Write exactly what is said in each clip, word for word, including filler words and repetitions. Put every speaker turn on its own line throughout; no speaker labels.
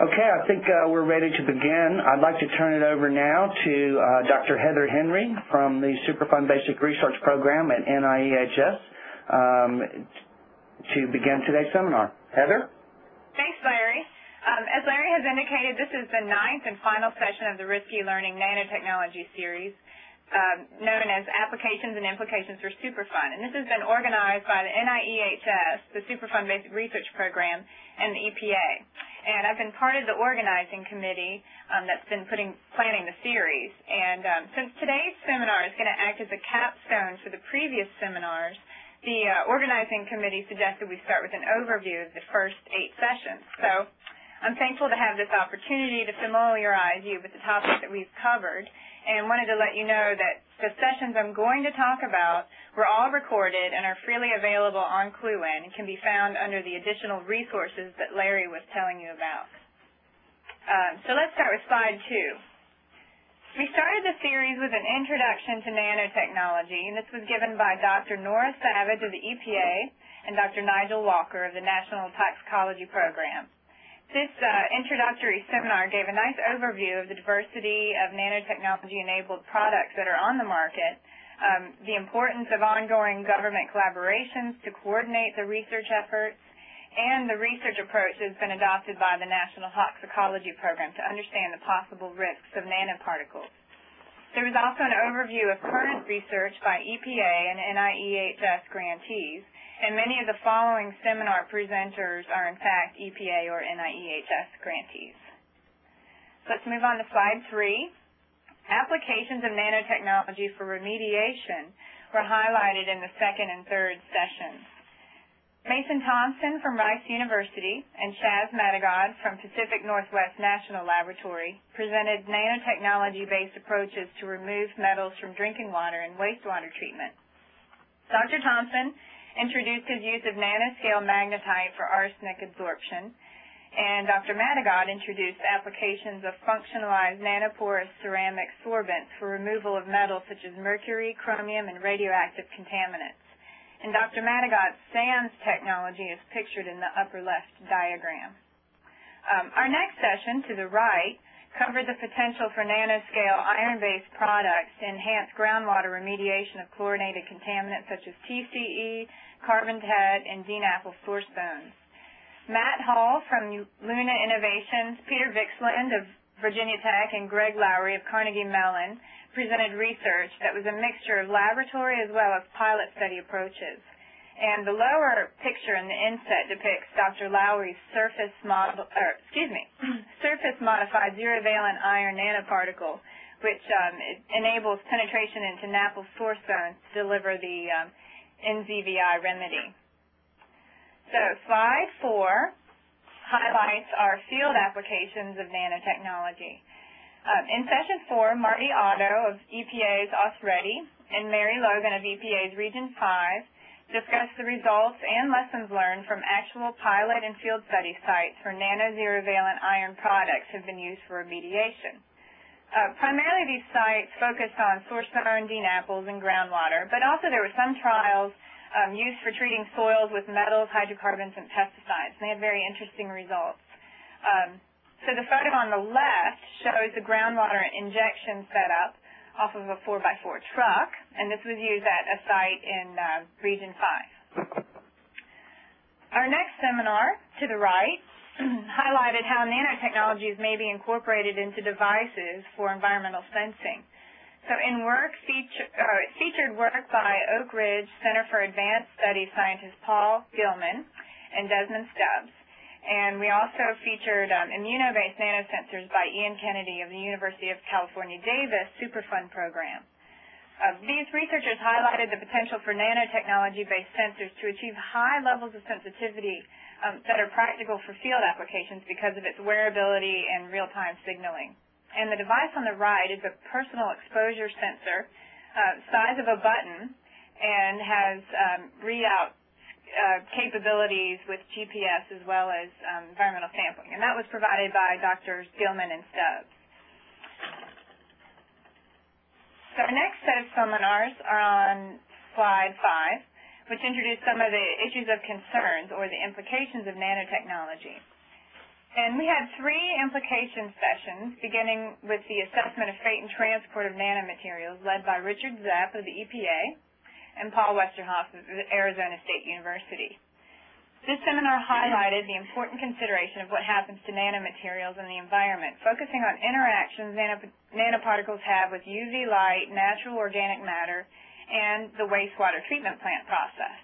Okay, I think uh, we're ready to begin. I'd like to turn it over now to uh, Doctor Heather Henry from the Superfund Basic Research Program at N I E H S um, to begin today's seminar. Heather?
Thanks, Larry. Um, as Larry has indicated, this is the ninth and final session of the Risky Learning Nanotechnology series, um, known as Applications and Implications for Superfund. And this has been organized by the N I E H S, the Superfund Basic Research Program, and the E P A. And I've been part of the organizing committee um, that's been putting, planning the series. And um, since today's seminar is going to act as a capstone for the previous seminars, the uh, organizing committee suggested we start with an overview of the first eight sessions. So I'm thankful to have this opportunity to familiarize you with the topics that we've covered, and wanted to let you know that the sessions I'm going to talk about were all recorded and are freely available on Cluin and can be found under the additional resources that Larry was telling you about. Um, so let's start with slide two. We started the series with an introduction to nanotechnology, and this was given by Doctor Nora Savage of the E P A and Doctor Nigel Walker of the National Toxicology Program. This uh, introductory seminar gave a nice overview of the diversity of nanotechnology-enabled products that are on the market, um, the importance of ongoing government collaborations to coordinate the research efforts, and the research approach that has been adopted by the National Toxicology Program to understand the possible risks of nanoparticles. There was also an overview of current research by E P A and N I E H S grantees, and many of the following seminar presenters are in fact E P A or N I E H S grantees. Let's move on to slide three. Applications of nanotechnology for remediation were highlighted in the second and third sessions. Mason Thompson from Rice University and Chaz Madagod from Pacific Northwest National Laboratory presented nanotechnology-based approaches to remove metals from drinking water and wastewater treatment. Doctor Thompson introduced his use of nanoscale magnetite for arsenic absorption, and Doctor Madagod introduced applications of functionalized nanoporous ceramic sorbents for removal of metals such as mercury, chromium, and radioactive contaminants. And Doctor Madagod's SANS technology is pictured in the upper left diagram. Um, our next session, to the right, covered the potential for nanoscale iron-based products to enhance groundwater remediation of chlorinated contaminants such as T C E, carbon tet, and D NAPL source bones. Matt Hall from Luna Innovations, Peter Vixland of Virginia Tech, and Greg Lowry of Carnegie Mellon presented research that was a mixture of laboratory as well as pilot study approaches. And the lower picture in the inset depicts Doctor Lowry's surface model, or excuse me, surface modified zero-valent iron nanoparticle, which um, it enables penetration into NAPL source zones to deliver the um, N Z V I remedy. So slide four highlights our field applications of nanotechnology. Um, in session four, Marty Otto of E P A's OSREDI and Mary Logan of E P A's Region five discussed the results and lessons learned from actual pilot and field study sites where nano-zero-valent iron products have been used for remediation. Uh, primarily, these sites focused on source zone, D NAPLs, and groundwater, but also there were some trials um, used for treating soils with metals, hydrocarbons, and pesticides, and they had very interesting results. Um, So the photo on the left shows the groundwater injection setup off of a four by four truck, and this was used at a site in uh, Region five. Our next seminar, to the right, highlighted how nanotechnologies may be incorporated into devices for environmental sensing. So in work, feature, uh, featured work by Oak Ridge Center for Advanced Studies scientists Paul Gilman and Desmond Stubbs. And we also featured um, immuno-based nanosensors by Ian Kennedy of the University of California, Davis Superfund program. Uh, these researchers highlighted the potential for nanotechnology-based sensors to achieve high levels of sensitivity um, that are practical for field applications because of its wearability and real-time signaling. And the device on the right is a personal exposure sensor, uh, size of a button, and has um, readout Uh, capabilities with G P S as well as um, environmental sampling. And that was provided by Doctors Gilman and Stubbs. So our next set of seminars are on slide five, which introduce some of the issues of concerns or the implications of nanotechnology. And we had three implication sessions, beginning with the assessment of fate and transport of nanomaterials, led by Richard Zepp of the E P A and Paul Westerhoff of Arizona State University. This seminar highlighted the important consideration of what happens to nanomaterials in the environment, focusing on interactions nanop nanoparticles have with U V light, natural organic matter, and the wastewater treatment plant process.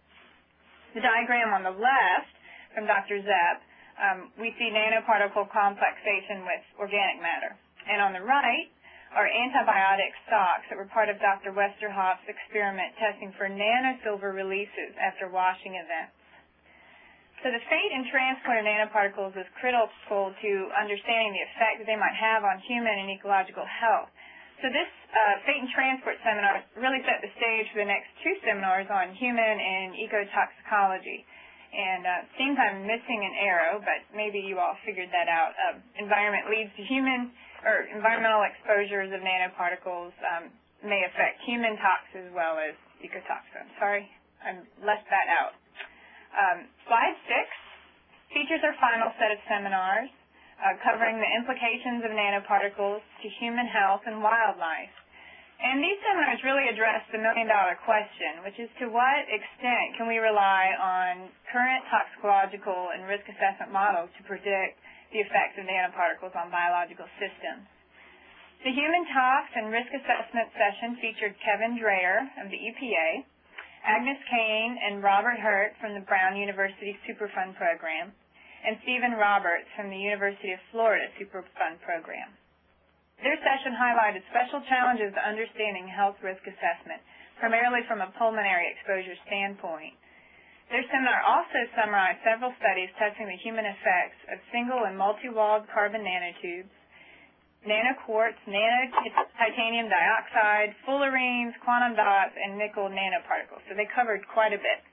The diagram on the left from Doctor Zepp, um, we see nanoparticle complexation with organic matter. And on the right are antibiotic stocks that were part of Doctor Westerhoff's experiment testing for nanosilver releases after washing events. So the fate and transport of nanoparticles is critical to understanding the effect that they might have on human and ecological health. So this uh, fate and transport seminar really set the stage for the next two seminars on human and ecotoxicology. And uh, it seems I'm missing an arrow, but maybe you all figured that out. Uh, environment leads to human, or environmental exposures of nanoparticles um, may affect human tox as well as ecotoxins. Sorry, I left that out. Um, slide six features our final set of seminars uh, covering the implications of nanoparticles to human health and wildlife. And these seminars really address the million-dollar question, which is to what extent can we rely on current toxicological and risk assessment models to predict the effects of nanoparticles on biological systems. The human tox and risk assessment session featured Kevin Dreyer of the E P A, Agnes Kane and Robert Hurt from the Brown University Superfund Program, and Stephen Roberts from the University of Florida Superfund Program. Their session highlighted special challenges to understanding health risk assessment, primarily from a pulmonary exposure standpoint. Their seminar also summarized several studies testing the human effects of single and multi-walled carbon nanotubes, nanoquartz, nano-titanium dioxide, fullerenes, quantum dots, and nickel nanoparticles. So they covered quite a bit.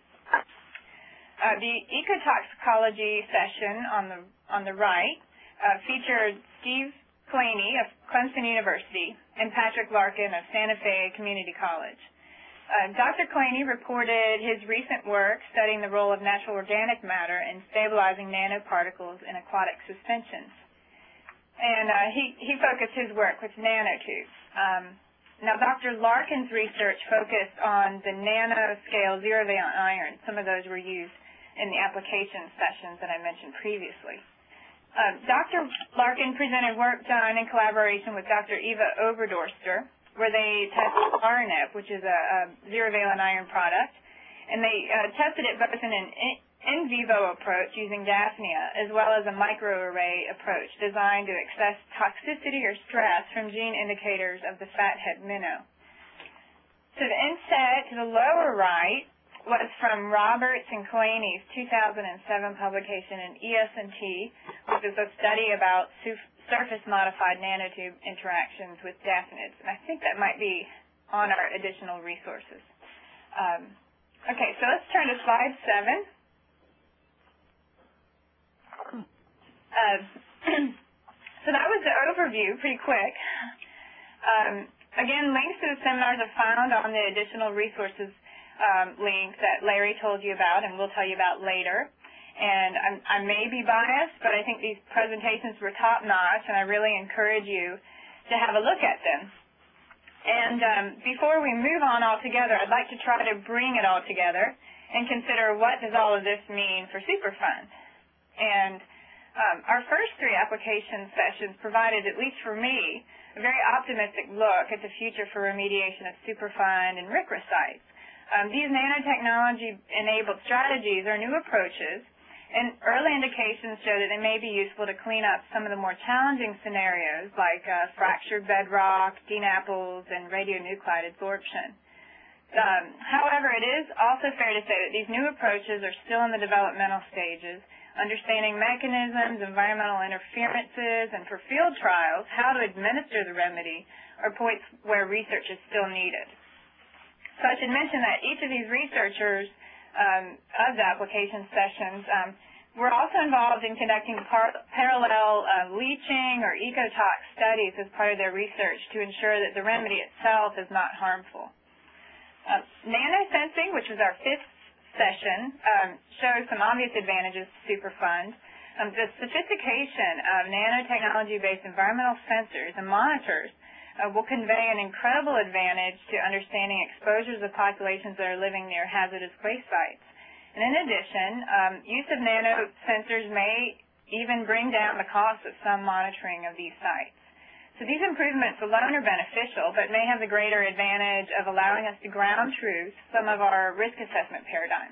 Uh, the ecotoxicology session on the, on the right uh, featured Steve Claney of Clemson University and Patrick Larkin of Santa Fe Community College. Uh, Doctor Claney reported his recent work studying the role of natural organic matter in stabilizing nanoparticles in aquatic suspensions. And uh, he, he focused his work with nanotubes. Um, now, Doctor Larkin's research focused on the nanoscale zero-valent iron. Some of those were used in the application sessions that I mentioned previously. Uh, Doctor Larkin presented work done in collaboration with Doctor Eva Oberdorster, where they tested R N F, which is a, a zero-valent iron product, and they uh, tested it both in an in vivo approach using Daphnia, as well as a microarray approach designed to assess toxicity or stress from gene indicators of the fathead minnow. So the inset to the lower right was from Roberts and Claney's two thousand seven publication in E S and T, which is a study about surface-modified nanotube interactions with daphnids. And I think that might be on our additional resources. Um, okay, so let's turn to slide seven. Uh, so that was the overview, pretty quick. Um, again, links to the seminars are found on the additional resources Um, link that Larry told you about and we'll tell you about later. And I'm, I may be biased, but I think these presentations were top-notch, and I really encourage you to have a look at them. And um, before we move on altogether, I'd like to try to bring it all together and consider what does all of this mean for Superfund. And um, our first three application sessions provided, at least for me, a very optimistic look at the future for remediation of Superfund and R C R A sites. Um, these nanotechnology-enabled strategies are new approaches, and early indications show that they may be useful to clean up some of the more challenging scenarios like uh, fractured bedrock, D NAPLs, and radionuclide absorption. Um, however, it is also fair to say that these new approaches are still in the developmental stages. Understanding mechanisms, environmental interferences, and for field trials, how to administer the remedy are points where research is still needed. So I should mention that each of these researchers um, of the application sessions um, were also involved in conducting par parallel uh, leaching or ecotox studies as part of their research to ensure that the remedy itself is not harmful. Uh, nanosensing, which was our fifth session, um, shows some obvious advantages to Superfund. Um, the sophistication of nanotechnology-based environmental sensors and monitors uh, will convey an incredible advantage to understanding exposures of populations that are living near hazardous waste sites. And in addition, um, use of nano sensors may even bring down the cost of some monitoring of these sites. So these improvements alone are beneficial, but may have the greater advantage of allowing us to ground truth some of our risk assessment paradigms.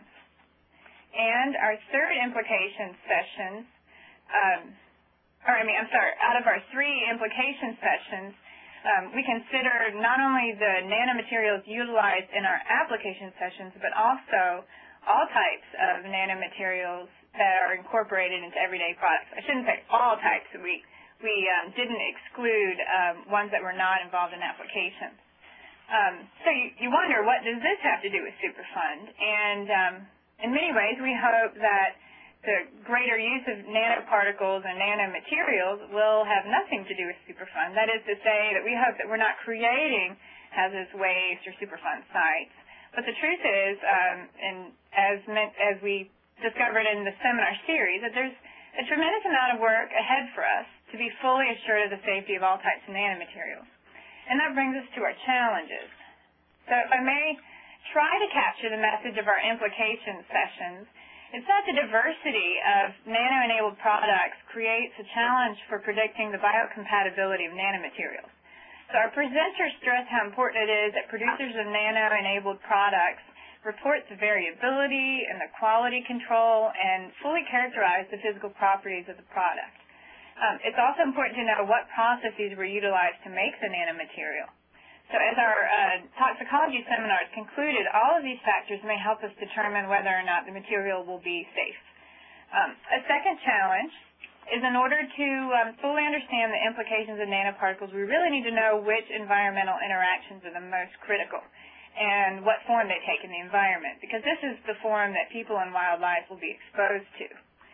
And our third implication sessions, um, or I mean, I'm sorry, out of our three implication sessions, um, we consider not only the nanomaterials utilized in our application sessions, but also all types of nanomaterials that are incorporated into everyday products. I shouldn't say all types. We, we um, didn't exclude um, ones that were not involved in applications. Um, so you, you wonder, what does this have to do with Superfund? And um, in many ways, we hope that the greater use of nanoparticles and nanomaterials will have nothing to do with Superfund. That is to say that we hope that we're not creating hazardous waste or Superfund sites. But the truth is, um, and as, meant, as we discovered in the seminar series, that there's a tremendous amount of work ahead for us to be fully assured of the safety of all types of nanomaterials. And that brings us to our challenges. So if I may try to capture the message of our implication sessions, it's that the diversity of nano-enabled products creates a challenge for predicting the biocompatibility of nanomaterials. So our presenters stress how important it is that producers of nano-enabled products report the variability and the quality control and fully characterize the physical properties of the product. Um, it's also important to know what processes were utilized to make the nanomaterial. So as our uh, toxicology seminars concluded, all of these factors may help us determine whether or not the material will be safe. Um, a second challenge is in order to um, fully understand the implications of nanoparticles, we really need to know which environmental interactions are the most critical and what form they take in the environment, because this is the form that people and wildlife will be exposed to.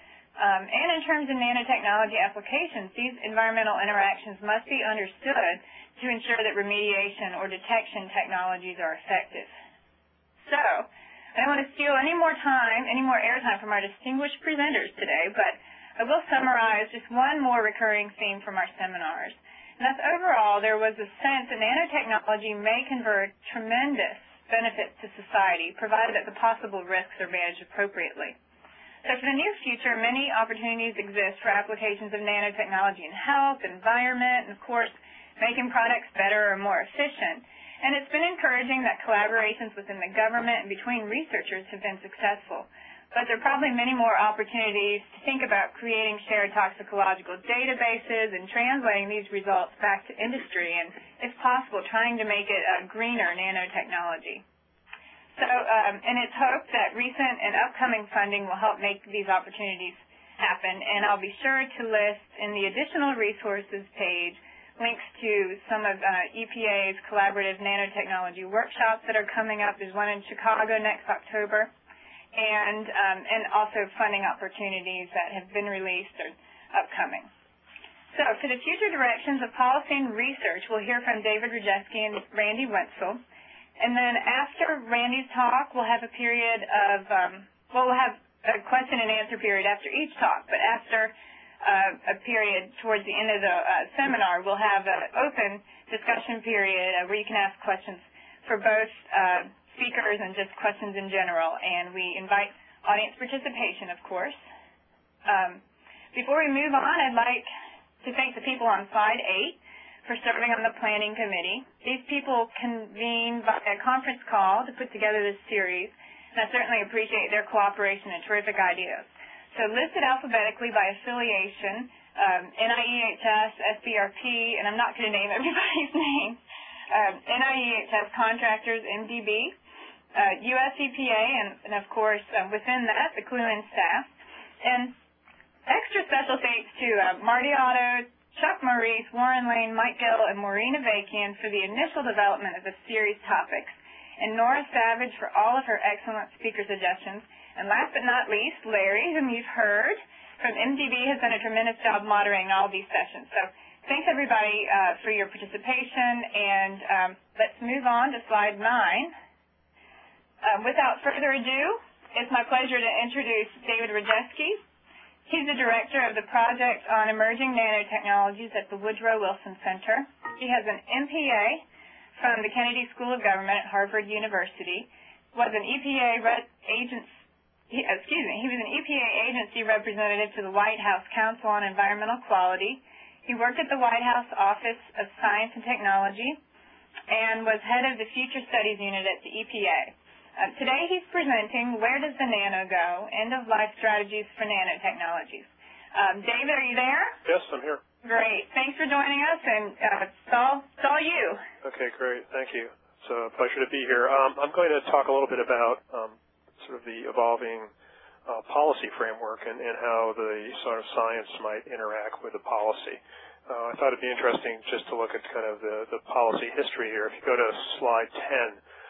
Um, and in terms of nanotechnology applications, these environmental interactions must be understood to ensure that remediation or detection technologies are effective. So, I don't want to steal any more time, any more airtime from our distinguished presenters today, but I will summarize just one more recurring theme from our seminars. And that's overall, there was a sense that nanotechnology may confer tremendous benefits to society, provided that the possible risks are managed appropriately. So for the near future, many opportunities exist for applications of nanotechnology in health, environment, and of course, making products better or more efficient. And it's been encouraging that collaborations within the government and between researchers have been successful. But there are probably many more opportunities to think about creating shared toxicological databases and translating these results back to industry and, if possible, trying to make it a greener nanotechnology. So, um, and it's hoped that recent and upcoming funding will help make these opportunities happen, and I'll be sure to list in the additional resources page links to some of uh, E P A's collaborative nanotechnology workshops that are coming up. There's one in Chicago next October, and, um, and also funding opportunities that have been released or upcoming. So for the future directions of policy and research, we'll hear from David Rajewski and Randy Wenzel. And then after Randy's talk, we'll have a period of, um, well, we'll have a question and answer period after each talk, but after uh, a period towards the end of the uh, seminar, we'll have an open discussion period uh, where you can ask questions for both uh, speakers and just questions in general, and we invite audience participation, of course. Um, before we move on, I'd like to thank the people on slide eight for serving on the planning committee. These people convened by a conference call to put together this series, and I certainly appreciate their cooperation and terrific ideas. So listed alphabetically by affiliation, um, N I E H S, S B R P, and I'm not going to name everybody's name, um, N I E H S contractors, M D B, uh, U S E P A, and, and of course, uh, within that, the C L U N staff. And extra special thanks to uh, Marty Otto, Chuck Maurice, Warren Lane, Mike Gill, and Maureen Avakian for the initial development of the series topics, and Nora Savage for all of her excellent speaker suggestions. And last but not least, Larry, whom you've heard from M D B, has done a tremendous job moderating all these sessions. So thanks, everybody, uh, for your participation, and um, let's move on to slide nine. Um, without further ado, it's my pleasure to introduce David Rajewski. He's the director of the Project on Emerging Nanotechnologies at the Woodrow Wilson Center. He has an M P A from the Kennedy School of Government at Harvard University, was an E P A agent, excuse me, he was an E P A agency representative to the White House Council on Environmental Quality. He worked at the White House Office of Science and Technology and was head of the Future Studies Unit at the E P A. Uh, today he's presenting Where Does the Nano Go? End-of-Life Strategies for Nanotechnologies. Um, David, are you there?
Yes, I'm here.
Great. Thanks for joining us, and uh, it's, all, it's all you.
Okay, great. Thank you. It's a pleasure to be here. Um, I'm going to talk a little bit about um, sort of the evolving uh, policy framework and, and how the sort of science might interact with the policy. Uh, I thought it'd be interesting just to look at kind of the, the policy history here. If you go to slide ten,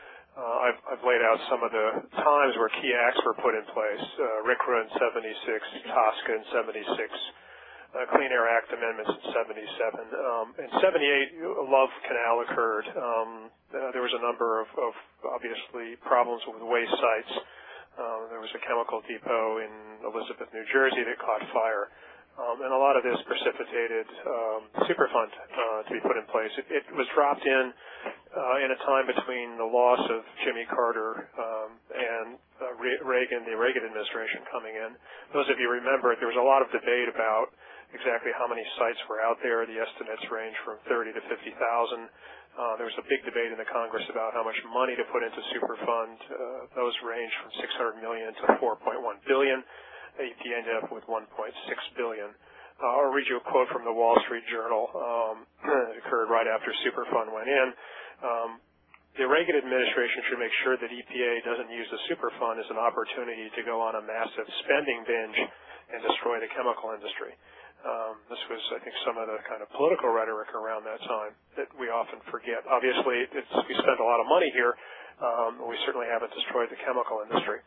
Uh, I've, I've laid out some of the times where key acts were put in place. Uh, R C R A in seventy-six, TSCA in seventy-six, uh, Clean Air Act amendments in seventy-seven. Um, in seventy-eight, Love Canal occurred. Um, uh, there was a number of, of obviously problems with waste sites. Uh, there was a chemical depot in Elizabeth, New Jersey that caught fire. Um, and a lot of this precipitated um, Superfund uh, to be put in place. It, it was dropped in uh, in a time between the loss of Jimmy Carter um, and uh, Reagan, the Reagan administration coming in. Those of you remember, there was a lot of debate about exactly how many sites were out there. The estimates range from thirty to fifty thousand. Uh, there was a big debate in the Congress about how much money to put into Superfund. Uh, those ranged from six hundred million dollars to four point one billion dollars. A P ended up with one point six billion dollars. Uh, I'll read you a quote from the Wall Street Journal. Um, it occurred right after Superfund went in. Um, the Reagan administration should make sure that E P A doesn't use the Superfund as an opportunity to go on a massive spending binge and destroy the chemical industry. Um, this was, I think, some of the kind of political rhetoric around that time that we often forget. Obviously, it's, we spent a lot of money here, um, but we certainly haven't destroyed the chemical industry.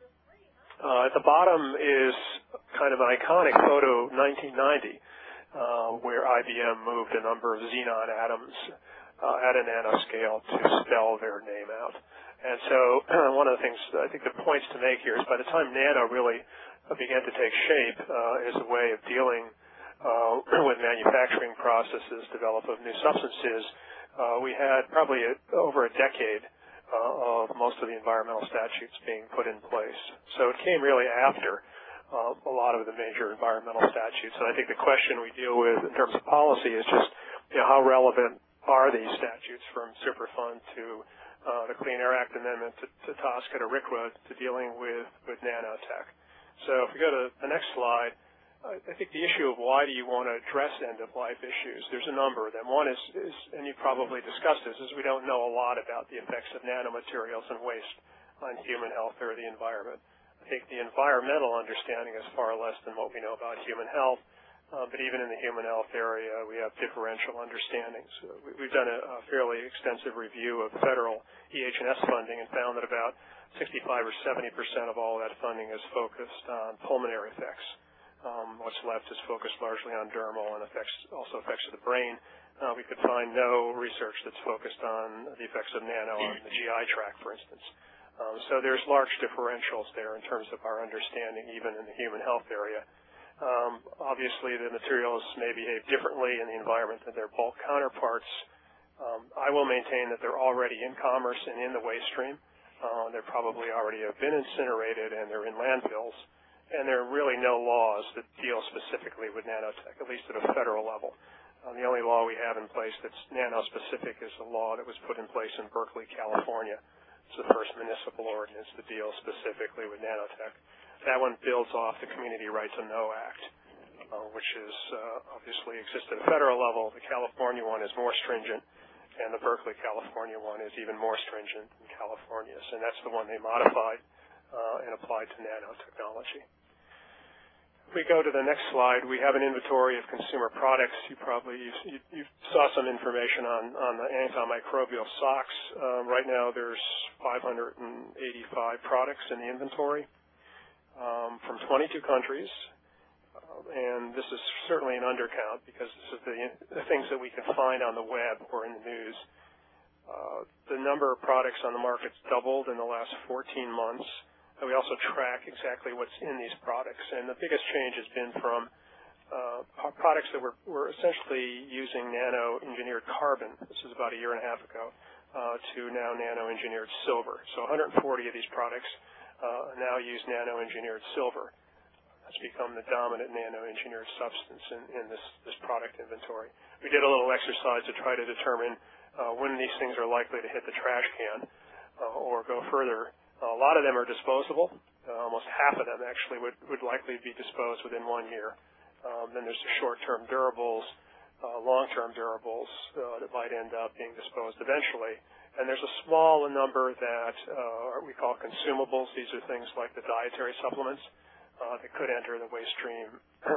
Uh, at the bottom is kind of an iconic photo, nineteen ninety, uh, where I B M moved a number of xenon atoms uh, at a nanoscale to spell their name out. And so one of the things, I think the points to make here is by the time nano really began to take shape uh, as a way of dealing uh, with manufacturing processes, develop of new substances, uh, we had probably a, over a decade Uh, of most of the environmental statutes being put in place. So it came really after uh, a lot of the major environmental statutes. And I think the question we deal with in terms of policy is just, you know, how relevant are these statutes from Superfund to uh, the Clean Air Act Amendment to, to TSCA to R C R A to dealing with, with nanotech. So if we go to the next slide, I think the issue of why do you want to address end-of-life issues, there's a number of them. One is, is, and you've probably discussed this, is we don't know a lot about the effects of nanomaterials and waste on human health or the environment. I think the environmental understanding is far less than what we know about human health, uh, but even in the human health area, we have differential understandings. So we, we've done a, a fairly extensive review of federal E H and S funding and found that about sixty-five or seventy percent of all that funding is focused on pulmonary effects. Um, what's left is focused largely on dermal and affects, also effects of the brain. Uh, we could find no research that's focused on the effects of nano on the G I tract, for instance. Um, so there's large differentials there in terms of our understanding, even in the human health area. Um, obviously, the materials may behave differently in the environment than their bulk counterparts. Um, I will maintain that they're already in commerce and in the waste stream. Uh, they probably already have been incinerated and they're in landfills. And there are really no laws that deal specifically with nanotech, at least at a federal level. Uh, the only law we have in place that's nano-specific is a law that was put in place in Berkeley, California. It's the first municipal ordinance to deal specifically with nanotech. That one builds off the Community Right to Know Act, uh, which is uh, obviously exists at a federal level. The California one is more stringent, and the Berkeley, California one is even more stringent than California's, and that's the one they modified uh, and applied to nanotechnology. If we go to the next slide, we have an inventory of consumer products. You probably you, you saw some information on, on the antimicrobial socks. Uh, right now there's five hundred eighty-five products in the inventory um, from twenty-two countries. Uh, and this is certainly an undercount because this is the, the things that we can find on the web or in the news. Uh, the number of products on the market's doubled in the last fourteen months. and we also track exactly what's in these products. And the biggest change has been from uh, products that were, were essentially using nano-engineered carbon, this is about a year and a half ago, uh, to now nano-engineered silver. So one hundred forty of these products uh, now use nano-engineered silver. That's become the dominant nano-engineered substance in, in this, this product inventory. We did a little exercise to try to determine uh, when these things are likely to hit the trash can uh, or go further. Uh, a lot of them are disposable. Uh, almost half of them actually would, would likely be disposed within one year. Um, then there's the short-term durables, uh, long-term durables uh, that might end up being disposed eventually. And there's a small number that uh, we call consumables. These are things like the dietary supplements. Uh, that could enter the waste stream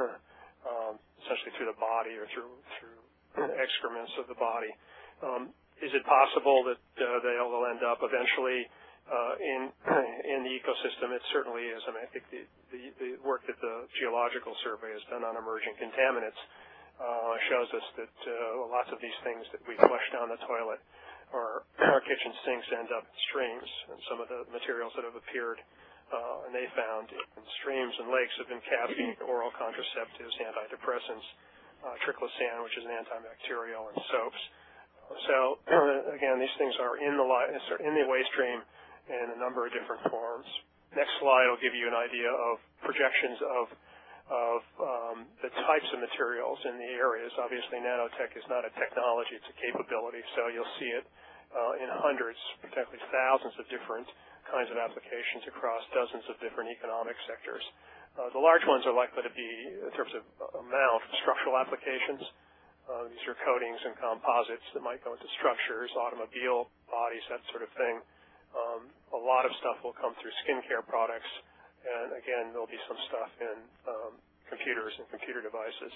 um, essentially through the body or through through excrements of the body. Um, is it possible that uh, they'll end up eventually uh, in in the ecosystem? It certainly is. I mean, I think the, the, the work that the Geological Survey has done on emerging contaminants uh, shows us that uh, lots of these things that we flush down the toilet or our kitchen sinks end up in streams, and some of the materials that have appeared Uh, and they found in streams and lakes have been caffeine, oral contraceptives, antidepressants, uh, triclosan, which is an antibacterial, and soaps. So again, these things are in the in the waste stream in a number of different forms. Next slide will give you an idea of projections of of um, the types of materials in the areas. Obviously, nanotech is not a technology; it's a capability. So you'll see it uh, in hundreds, potentially thousands of different kinds of applications across dozens of different economic sectors. Uh, the large ones are likely to be, in terms of amount, structural applications. Uh, these are coatings and composites that might go into structures, automobile bodies, that sort of thing. Um, a lot of stuff will come through skincare products, and again, there'll be some stuff in um, computers and computer devices.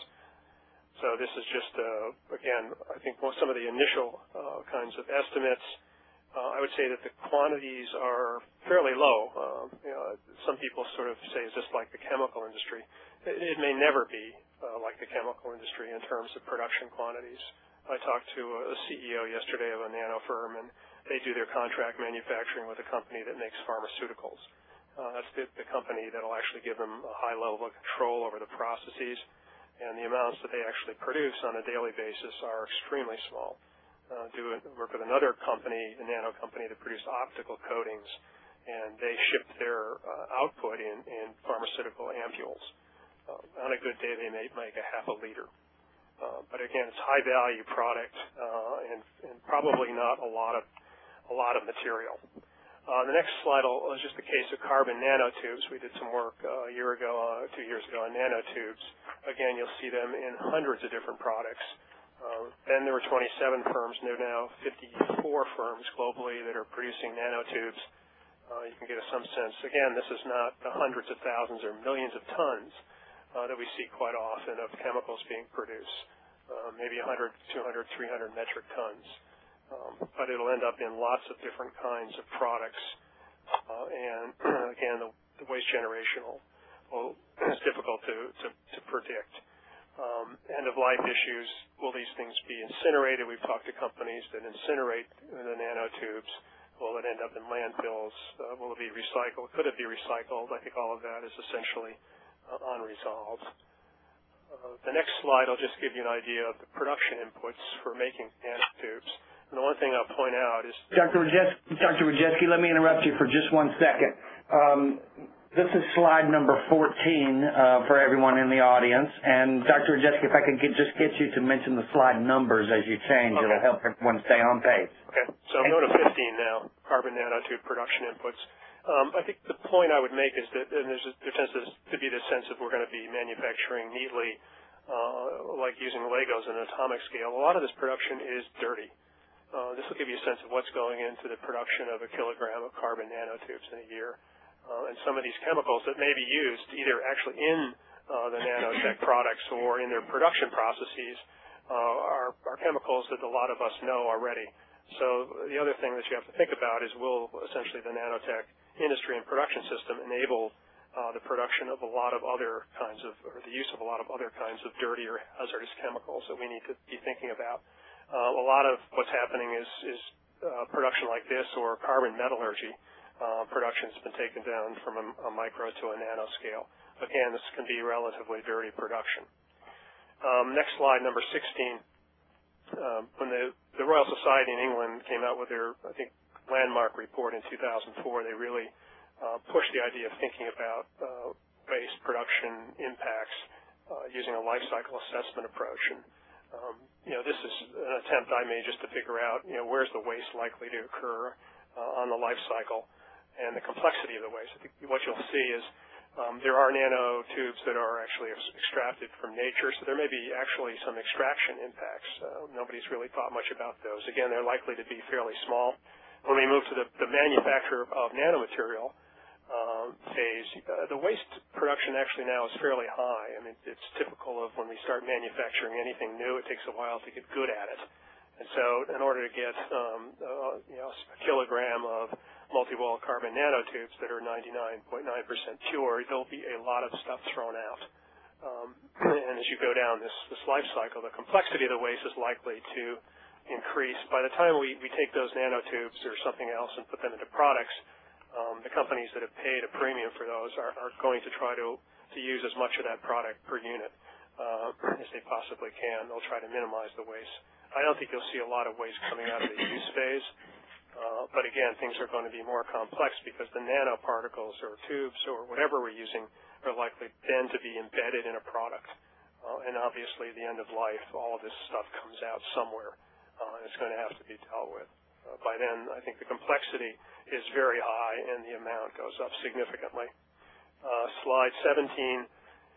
So this is just, uh, again, I think most, some of the initial uh, kinds of estimates. Uh, I would say that the quantities are fairly low. Um, you know, some people sort of say it's just like the chemical industry. It, it may never be uh, like the chemical industry in terms of production quantities. I talked to a C E O yesterday of a nano firm, and they do their contract manufacturing with a company that makes pharmaceuticals. Uh, that's the, the company that will actually give them a high level of control over the processes, and the amounts that they actually produce on a daily basis are extremely small. Uh, do work with another company, a nano company that produced optical coatings, and they ship their uh, output in, in pharmaceutical ampules. Uh, on a good day, they may make a half a liter. Uh, but again, it's high value product uh, and, and probably not a lot of a lot of material. Uh, the next slide is just a case of carbon nanotubes. We did some work uh, a year ago, uh, two years ago on nanotubes. Again, you'll see them in hundreds of different products. Uh, then there were twenty-seven firms, and there are now fifty-four firms globally that are producing nanotubes. Uh, you can get some sense. Again, this is not the hundreds of thousands or millions of tons uh, that we see quite often of chemicals being produced, uh, maybe one hundred, two hundred, three hundred metric tons. Um, but it'll end up in lots of different kinds of products. Uh, and again, the, the waste generation will, will, is difficult to, to, to predict. Um, end-of-life issues, will these things be incinerated? We've talked to companies that incinerate the nanotubes. Will it end up in landfills? Uh, will it be recycled? Could it be recycled? I think all of that is essentially uh, unresolved. Uh, the next slide will just give you an idea of the production inputs for making nanotubes. And the one thing I'll point out is...
Doctor Rajewski, Doctor Rajewski, let me interrupt you for just one second. Um, This is slide number fourteen uh, for everyone in the audience. And Doctor Rajewski, if I could get, just get you to mention the slide numbers as you change,
okay.
It'll help everyone stay on pace.
Okay. So I'm going to fifteen now, carbon nanotube production inputs. Um, I think the point I would make is that and there's a, there tends to be this sense that we're going to be manufacturing neatly, uh, like using Legos on an atomic scale. A lot of this production is dirty. Uh, this will give you a sense of what's going into the production of a kilogram of carbon nanotubes in a year. Uh, and some of these chemicals that may be used either actually in uh, the nanotech products or in their production processes uh, are, are chemicals that a lot of us know already. So the other thing that you have to think about is will essentially the nanotech industry and production system enable uh, the production of a lot of other kinds of, or the use of a lot of other kinds of dirty or hazardous chemicals that we need to be thinking about. Uh, a lot of what's happening is, is uh, production like this or carbon metallurgy. uh, production has been taken down from a, a micro to a nanoscale. Again, this can be relatively dirty production. Um, next slide, number sixteen. Um, when the, the Royal Society in England came out with their, I think, landmark report in two thousand four, they really uh, pushed the idea of thinking about uh, waste production impacts uh, using a life cycle assessment approach. And um, you know, this is an attempt I made just to figure out, you know, where's the waste likely to occur uh, on the life cycle and the complexity of the waste. I think what you'll see is um, there are nanotubes that are actually extracted from nature, so there may be actually some extraction impacts. Uh, nobody's really thought much about those. Again, they're likely to be fairly small. When we move to the, the manufacture of nanomaterial um, phase, uh, the waste production actually now is fairly high. I mean, it's typical of when we start manufacturing anything new, it takes a while to get good at it. And so in order to get um, uh, you know, a kilogram of multi-wall carbon nanotubes that are ninety-nine point nine percent pure, there'll be a lot of stuff thrown out. Um, and as you go down this, this life cycle, the complexity of the waste is likely to increase. By the time we, we take those nanotubes or something else and put them into products, um, the companies that have paid a premium for those are, are going to try to, to use as much of that product per unit uh, as they possibly can. They'll try to minimize the waste. I don't think you'll see a lot of waste coming out of the use phase. Uh, but again, things are going to be more complex because the nanoparticles or tubes or whatever we're using are likely then to be embedded in a product. Uh, and obviously, at the end of life, all of this stuff comes out somewhere. Uh, and it's going to have to be dealt with. Uh, by then, I think the complexity is very high and the amount goes up significantly. Uh, slide seventeen.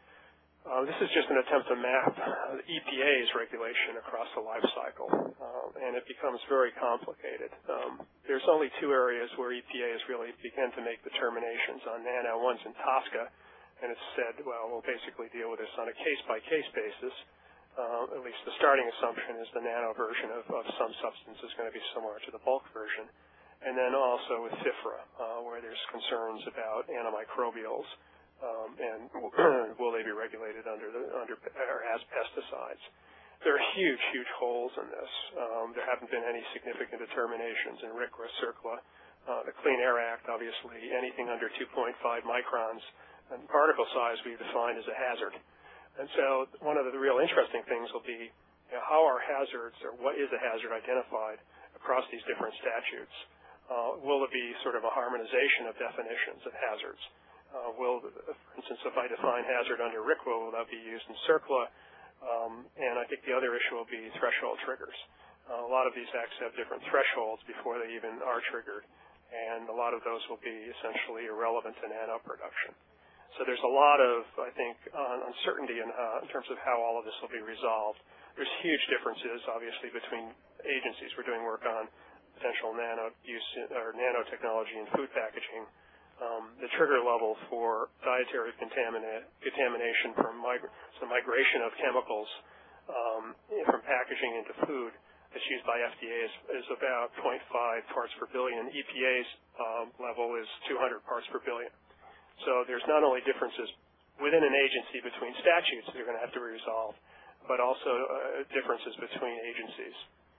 Uh, this is just an attempt to map uh, the E P A's regulation across the life cycle, uh, and it becomes very complicated. Um, there's only two areas where E P A has really begun to make determinations on nano. One's in TSCA, and it's said, well, we'll basically deal with this on a case-by-case basis. Uh, at least the starting assumption is the nano version of, of some substance is going to be similar to the bulk version. And then also with FIFRA, uh, where there's concerns about antimicrobials. Um, and will they be regulated under the under or as pesticides? There are huge, huge holes in this. Um, there haven't been any significant determinations in R C R A, CERCLA. Uh, the Clean Air Act, obviously, anything under two point five microns and particle size we define as a hazard. And so one of the real interesting things will be, you know, how are hazards or what is a hazard identified across these different statutes? Uh, will it be sort of a harmonization of definitions of hazards? Uh, will, for instance, if I define hazard under R C R A, will that be used in CERCLA? Um, and I think the other issue will be threshold triggers. Uh, a lot of these acts have different thresholds before they even are triggered, and a lot of those will be essentially irrelevant to nano production. So there's a lot of, I think, uh, uncertainty in, uh, in terms of how all of this will be resolved. There's huge differences, obviously, between agencies. We're doing work on potential nano use in, or nanotechnology in food packaging. Um, the trigger level for dietary contamina contamination from migra so migration of chemicals um, from packaging into food that's used by F D A is, is about zero point five parts per billion. E P A's um, level is two hundred parts per billion. So there's not only differences within an agency between statutes that are going to have to be resolved, but also uh, differences between agencies.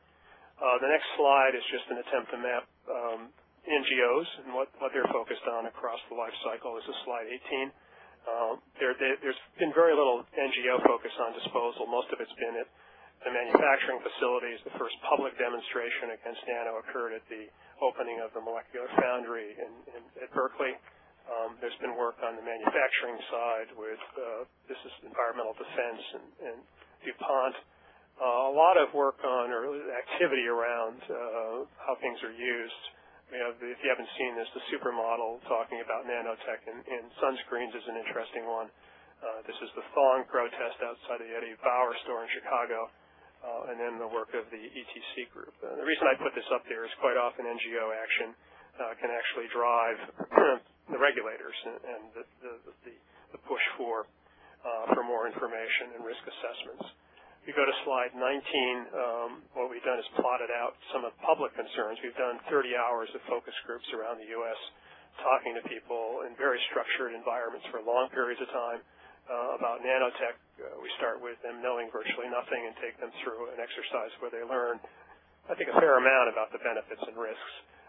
Uh, the next slide is just an attempt to map um, N G Os and what, what they're focused on across the life cycle. This is slide eighteen. Uh, there, there, there's been very little N G O focus on disposal. Most of it's been at the manufacturing facilities. The first public demonstration against nano occurred at the opening of the Molecular Foundry in, in, at Berkeley. Um, there's been work on the manufacturing side with, uh, this is environmental defense and, and DuPont. Uh, a lot of work on or activity around uh, how things are used. You know, if you haven't seen this, the supermodel talking about nanotech in, in sunscreens is an interesting one. Uh, this is the thawing protest outside the Eddie Bauer store in Chicago, uh, and then the work of the E T C group. Uh, the reason I put this up there is quite often N G O action uh, can actually drive the regulators and, and the, the, the, the push for, uh, for more information and risk assessments. If you go to slide nineteen, um, what we've done is plotted out some of the public concerns. We've done thirty hours of focus groups around the U S talking to people in very structured environments for long periods of time uh, about nanotech. Uh, we start with them knowing virtually nothing and take them through an exercise where they learn, I think, a fair amount about the benefits and risks.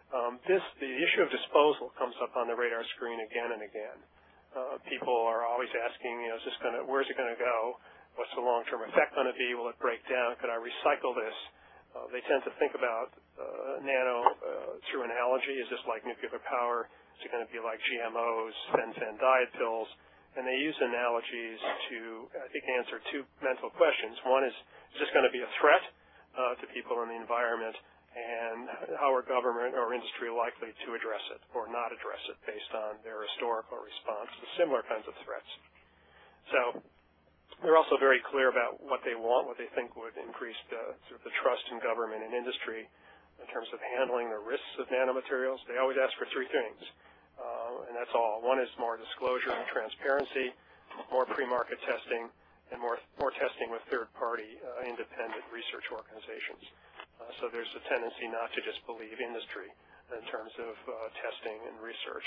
Um, this, the issue of disposal comes up on the radar screen again and again. Uh, people are always asking, you know, is this going to, where's it going to go? What's the long-term effect going to be? Will it break down? Could I recycle this? Uh, they tend to think about uh, nano uh, through analogy. Is this like nuclear power? Is it going to be like G M Os, fen-phen diet pills? And they use analogies to, I think, answer two mental questions. One is, is this going to be a threat uh, to people in the environment? And how are government or industry likely to address it or not address it based on their historical response to similar kinds of threats? So they're also very clear about what they want, what they think would increase the, sort of the trust in government and industry in terms of handling the risks of nanomaterials. They always ask for three things, uh, and that's all. One is more disclosure and transparency, more pre-market testing, and more, more testing with third-party uh, independent research organizations. Uh, so there's a tendency not to just believe industry in terms of uh, testing and research.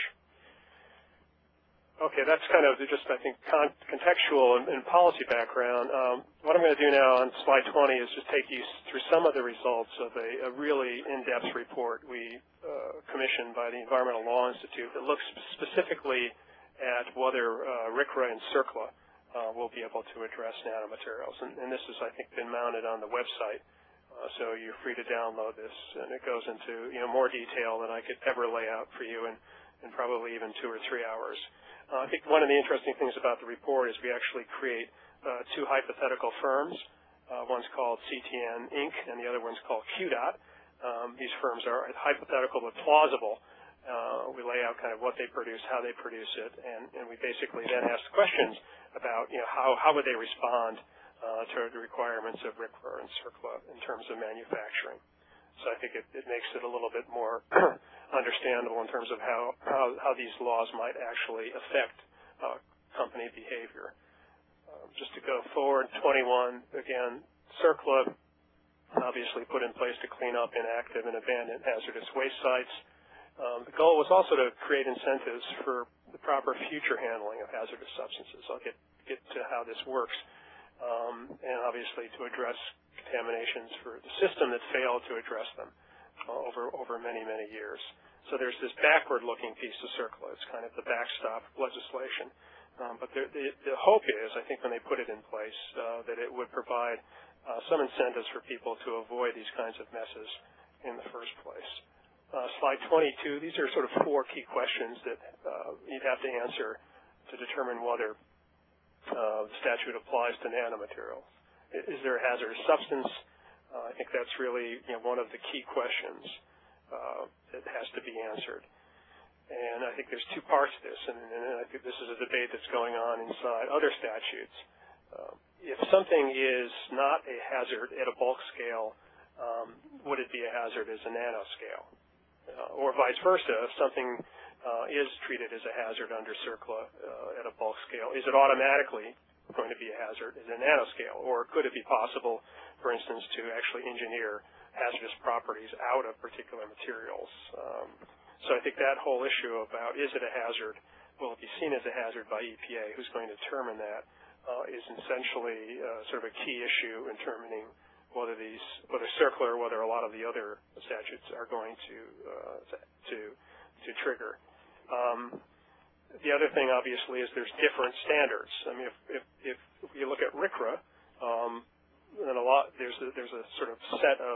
Okay, that's kind of just, I think, con contextual and, and policy background. Um, what I'm going to do now on slide twenty is just take you through some of the results of a, a really in-depth report we uh, commissioned by the Environmental Law Institute that looks specifically at whether uh, R C R A and CERCLA uh, will be able to address nanomaterials. And, and this has, I think, been mounted on the website. Uh, so you're free to download this, and it goes into you know more detail than I could ever lay out for you in, in probably even two or three hours. Uh, I think one of the interesting things about the report is we actually create uh, two hypothetical firms. Uh, one's called C T N Incorporated, and the other one's called Q DOT. Um, these firms are hypothetical but plausible. Uh, we lay out kind of what they produce, how they produce it, and, and we basically then ask questions about you know how, how would they respond Uh, to the requirements of R C R A and CERCLA in terms of manufacturing. So I think it, it makes it a little bit more understandable in terms of how, how, how these laws might actually affect uh, company behavior. Um, just to go forward, twenty-one, again, CERCLA obviously put in place to clean up inactive and abandoned hazardous waste sites. Um, the goal was also to create incentives for the proper future handling of hazardous substances. I'll get, get to how this works. Um, and obviously to address contaminations for the system that failed to address them uh, over over many, many years. So there's this backward-looking piece of CERCLA. It's kind of the backstop legislation. Um, but the, the, the hope is, I think when they put it in place, uh, that it would provide uh, some incentives for people to avoid these kinds of messes in the first place. Uh, slide twenty-two, these are sort of four key questions that uh, you'd have to answer to determine whether Uh, the statute applies to nanomaterials. Is there a hazardous substance? Uh, I think that's really you know, one of the key questions uh, that has to be answered. And I think there's two parts to this, and, and I think this is a debate that's going on inside other statutes. Uh, if something is not a hazard at a bulk scale, um, would it be a hazard as a nanoscale? Uh, or vice versa, if something Uh, is treated as a hazard under CERCLA uh, at a bulk scale. Is it automatically going to be a hazard as a nanoscale, or could it be possible, for instance, to actually engineer hazardous properties out of particular materials? Um, so I think that whole issue about is it a hazard, will it be seen as a hazard by E P A, who's going to determine that, uh, is essentially uh, sort of a key issue in determining whether these, whether CERCLA or whether a lot of the other statutes are going to uh, to to trigger. Um, the other thing, obviously, is there's different standards. I mean, if, if, if you look at R C R A, um, and a lot there's a, there's a sort of set of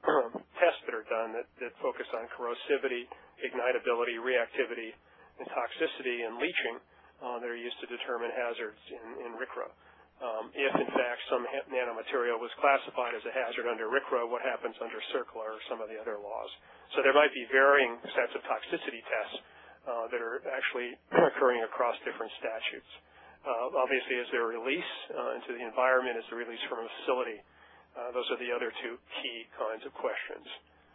tests that are done that, that focus on corrosivity, ignitability, reactivity, and toxicity and leaching uh, that are used to determine hazards in, in R C R A. Um, if, in fact, some nanomaterial was classified as a hazard under R C R A, what happens under CERCLA or some of the other laws? So there might be varying sets of toxicity tests uh, that are actually occurring across different statutes. Uh, obviously, is there a release uh, into the environment? Is there a release from a facility? Uh, those are the other two key kinds of questions.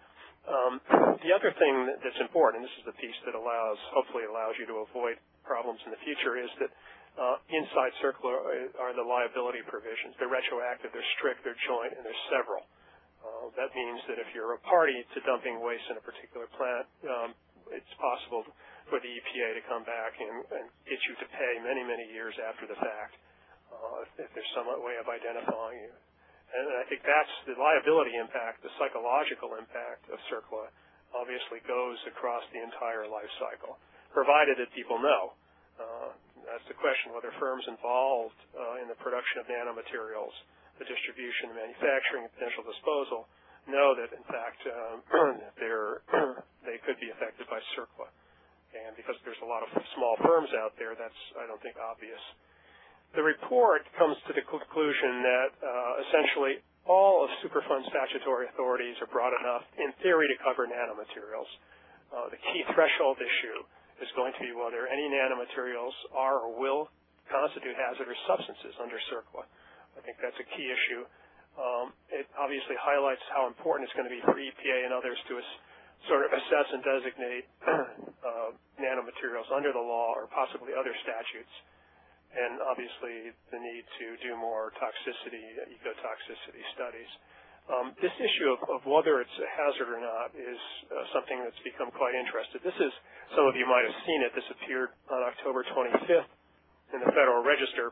Um, the other thing that, that's important, and this is the piece that allows, hopefully allows you to avoid problems in the future, is that uh, inside CERCLA are the liability provisions. They're retroactive, they're strict, they're joint, and there's several. Uh, that means that if you're a party to dumping waste in a particular plant, um, it's possible for the E P A to come back and, and get you to pay many, many years after the fact uh, if, if there's some way of identifying you. And I think that's the liability impact, the psychological impact of CERCLA obviously goes across the entire life cycle, provided that people know. Uh, that's the question, whether firms involved uh, in the production of nanomaterials, the distribution, manufacturing, and potential disposal know that, in fact, uh, they're, they could be affected by CERCLA. And because there's a lot of small firms out there, that's, I don't think, obvious. The report comes to the conclusion that uh, essentially all of Superfund statutory authorities are broad enough, in theory, to cover nanomaterials. Uh, the key threshold issue is going to be whether any nanomaterials are or will constitute hazardous substances under CERCLA. I think that's a key issue. Um, it obviously highlights how important it's going to be for E P A and others to as, sort of assess and designate uh, nanomaterials under the law or possibly other statutes, and obviously the need to do more toxicity, ecotoxicity studies. Um, this issue of, of whether it's a hazard or not is uh, something that's become quite interesting. This is, some of you might have seen it, this appeared on October twenty-fifth in the Federal Register,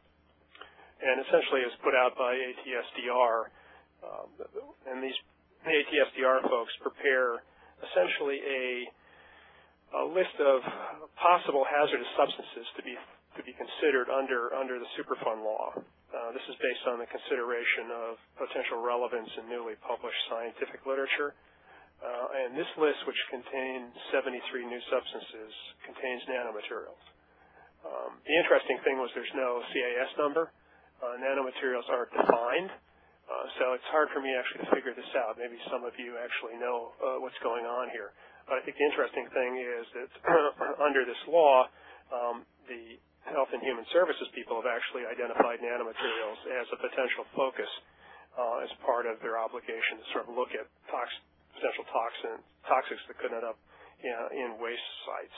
and essentially is put out by A T S D R. Um, and these the A T S D R folks prepare essentially a, a list of possible hazardous substances to be to be considered under under the Superfund law. Uh, this is based on the consideration of potential relevance in newly published scientific literature. Uh, and this list, which contains seventy-three new substances, contains nanomaterials. Um, the interesting thing was there's no C A S number. Uh, nanomaterials aren't defined, uh, so it's hard for me actually to figure this out. Maybe some of you actually know uh, what's going on here. But I think the interesting thing is that under this law, um, the Health and Human Services people have actually identified nanomaterials as a potential focus uh, as part of their obligation to sort of look at tox potential toxin, toxics that could end up in, in waste sites.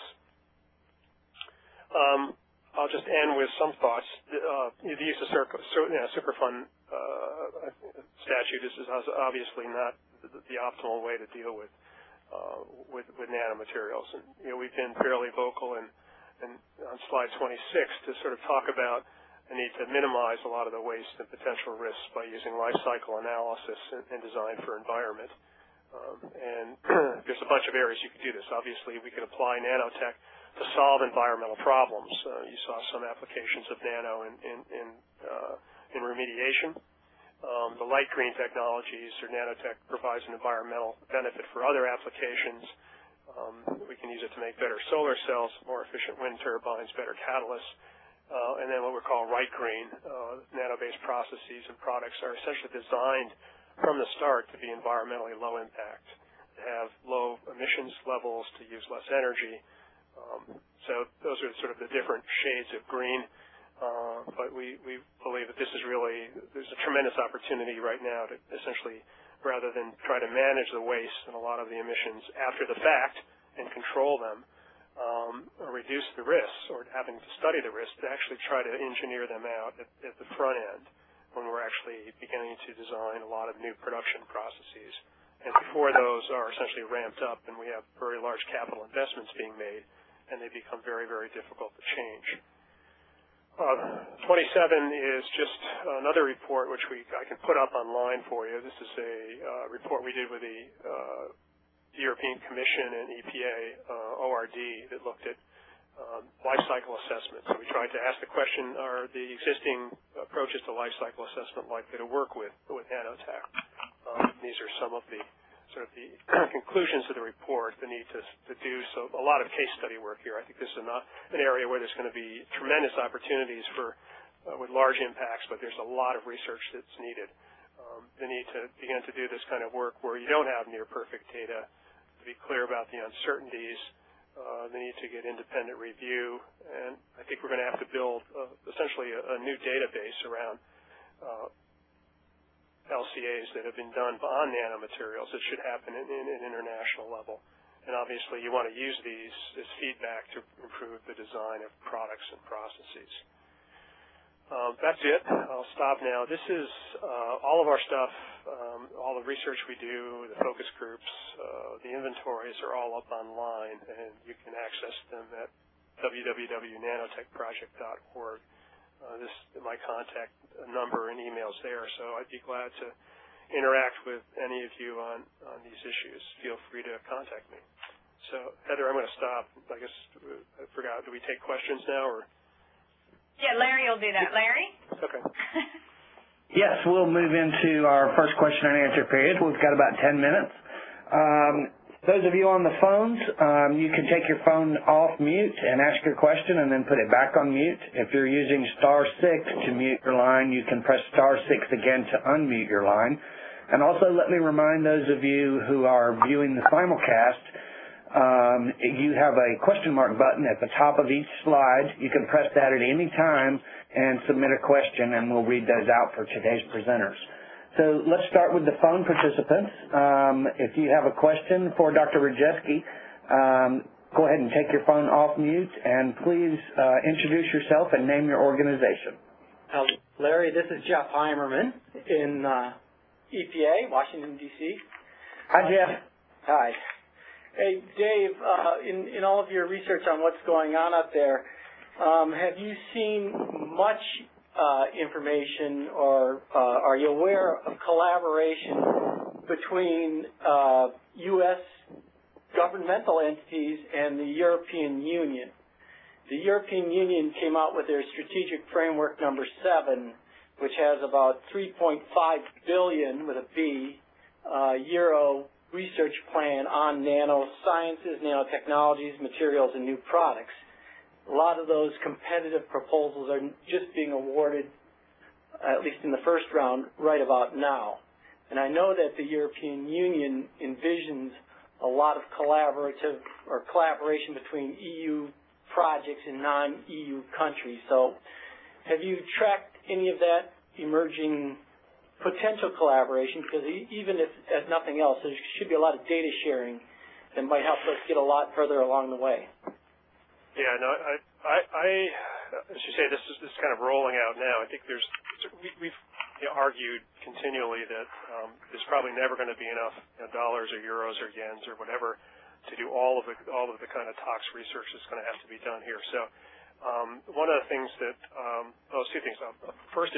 Um, I'll just end with some thoughts. Uh, the use of Sur you know, Superfund uh, statute is, is obviously not the, the optimal way to deal with, uh, with with nanomaterials. And you know, we've been fairly vocal and, and on slide twenty-six to sort of talk about the need to minimize a lot of the waste and potential risks by using life cycle analysis and, and design for environment. Um, and there's a bunch of areas you could do this. Obviously, we could apply nanotech to solve environmental problems. Uh, you saw some applications of nano in, in, in, uh, in remediation. Um, the light green technologies or nanotech provides an environmental benefit for other applications. Um, we can use it to make better solar cells, more efficient wind turbines, better catalysts. Uh, and then what we call light green, uh, nano-based processes and products are essentially designed from the start to be environmentally low impact, to have low emissions levels, to use less energy. Um, so those are sort of the different shades of green. Uh, but we, we believe that this is really, there's a tremendous opportunity right now to essentially, rather than try to manage the waste and a lot of the emissions after the fact and control them, um, or reduce the risks, or having to study the risks, to actually try to engineer them out at, at the front end when we're actually beginning to design a lot of new production processes. And before those are essentially ramped up and we have very large capital investments being made, and they become very, very difficult to change. Uh, twenty-seven is just another report which we I can put up online for you. This is a uh, report we did with the uh, European Commission and E P A uh, O R D that looked at um, life cycle assessment. So we tried to ask the question, are the existing approaches to life cycle assessment likely to work with, with nanotech? Um, these are some of the sort of the conclusions of the report, the need to, to do so. A lot of case study work here. I think this is an, an area where there's going to be tremendous opportunities for uh, with large impacts, but there's a lot of research that's needed. Um, the need to begin to do this kind of work where you don't have near perfect data, to be clear about the uncertainties, uh, the need to get independent review, and I think we're going to have to build uh, essentially a, a new database around uh, L C As that have been done on nanomaterials. It should happen in, in an international level. And obviously you want to use these as feedback to improve the design of products and processes. Um, that's it. I'll stop now. This is uh, all of our stuff, um, all the research we do, the focus groups, uh, the inventories are all up online, and you can access them at w w w dot nanotech project dot org. Uh, this my contact number and emails there, so I'd be glad to interact with any of you on, on these issues, feel free to contact me. So, Heather, I'm going to stop. I guess I forgot. Do we take questions now? Or?
Yeah, Larry will do that. Larry?
Okay.
Yes, we'll move into our first question and answer period. We've got about ten minutes. Um, those of you on the phones, um, you can take your phone off mute and ask your question and then put it back on mute. If you're using star six to mute your line, you can press star six again to unmute your line. And also let me remind those of you who are viewing the simulcast, um, you have a question mark button at the top of each slide. You can press that at any time and submit a question, and we'll read those out for today's presenters. So let's start with the phone participants. Um, if you have a question for Doctor Rajewski, um, go ahead and take your phone off mute, and please uh, introduce yourself and name your organization.
Uh, Larry, this is Jeff Heimerman in uh, E P A, Washington, D C
Hi, Jeff.
Hi. Hey, Dave, uh, in, in all of your research on what's going on up there, um, have you seen much uh, information or uh, are you aware of collaboration between uh, U S governmental entities and the European Union? The European Union came out with their strategic framework number seven, which has about three point five billion with a B uh, euro research plan on nanosciences, nanotechnologies, materials, and new products. A lot of those competitive proposals are just being awarded, at least in the first round, right about now. And I know that the European Union envisions a lot of collaborative or collaboration between E U projects in non-E U countries. So have you tracked any of that emerging potential collaboration? Because even if, as nothing else, there should be a lot of data sharing that might help us get a lot further along the way.
Yeah, no, I, I, I as you say, this is this is kind of rolling out now. I think there's we, we've you know, argued continually that um, there's probably never going to be enough you know, dollars or euros or yens or whatever to do all of the all of the kind of tox research that's going to have to be done here. So um, one of the things that um, oh, two things. Uh, first is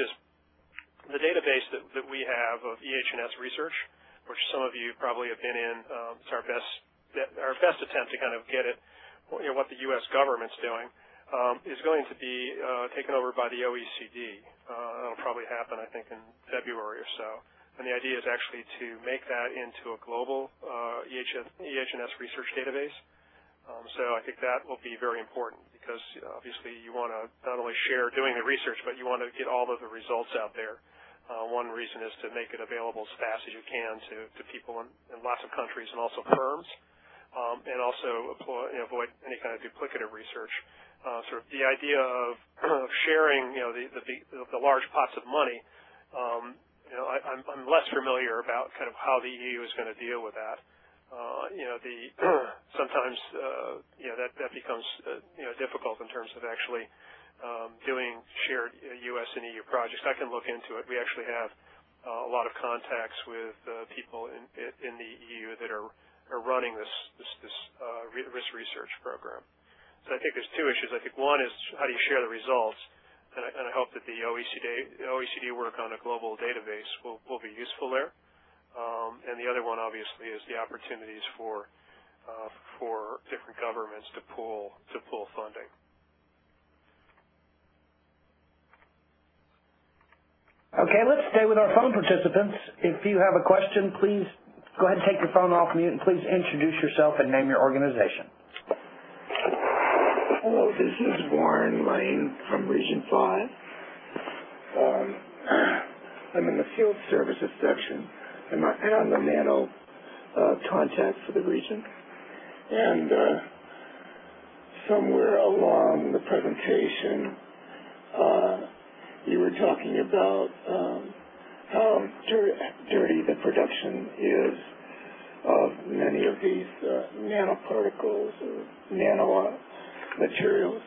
the database that, that we have of E H and S research, which some of you probably have been in. Um, it's our best our best attempt to kind of get it. You know, what the U S government's doing, um, is going to be uh, taken over by the O E C D. Uh, that'll probably happen, I think, in February or so. And the idea is actually to make that into a global uh, E H and S research database. Um, so I think that will be very important because you know, obviously you want to not only share doing the research, but you want to get all of the results out there. Uh, one reason is to make it available as fast as you can to, to people in, in lots of countries and also firms. Um, and also employ, you know, avoid any kind of duplicative research. Uh, sort of the idea of, of sharing, you know, the, the, the large pots of money. Um, you know, I, I'm, I'm less familiar about kind of how the E U is going to deal with that. Uh, you know, the sometimes uh, you know that that becomes uh, you know difficult in terms of actually um, doing shared U S and E U projects. I can look into it. We actually have uh, a lot of contacts with uh, people in in the E U that are. are running this this, this uh, risk research program. So I think there's two issues. I think one is how do you share the results, and I, and I hope that the O E C D O E C D work on a global database will, will be useful there. Um, and the other one, obviously, is the opportunities for uh, for different governments to pool to pool funding.
Okay, let's stay with our phone participants. If you have a question, please go ahead and take your phone off mute and please introduce yourself and name your organization.
Hello, this is Warren Lane from Region five. Um, I'm in the field services section, and I'm the nano uh, contact for the region. And uh, somewhere along the presentation, uh, you were talking about um, how dirty the production is of many of these uh, nanoparticles or nano uh, materials.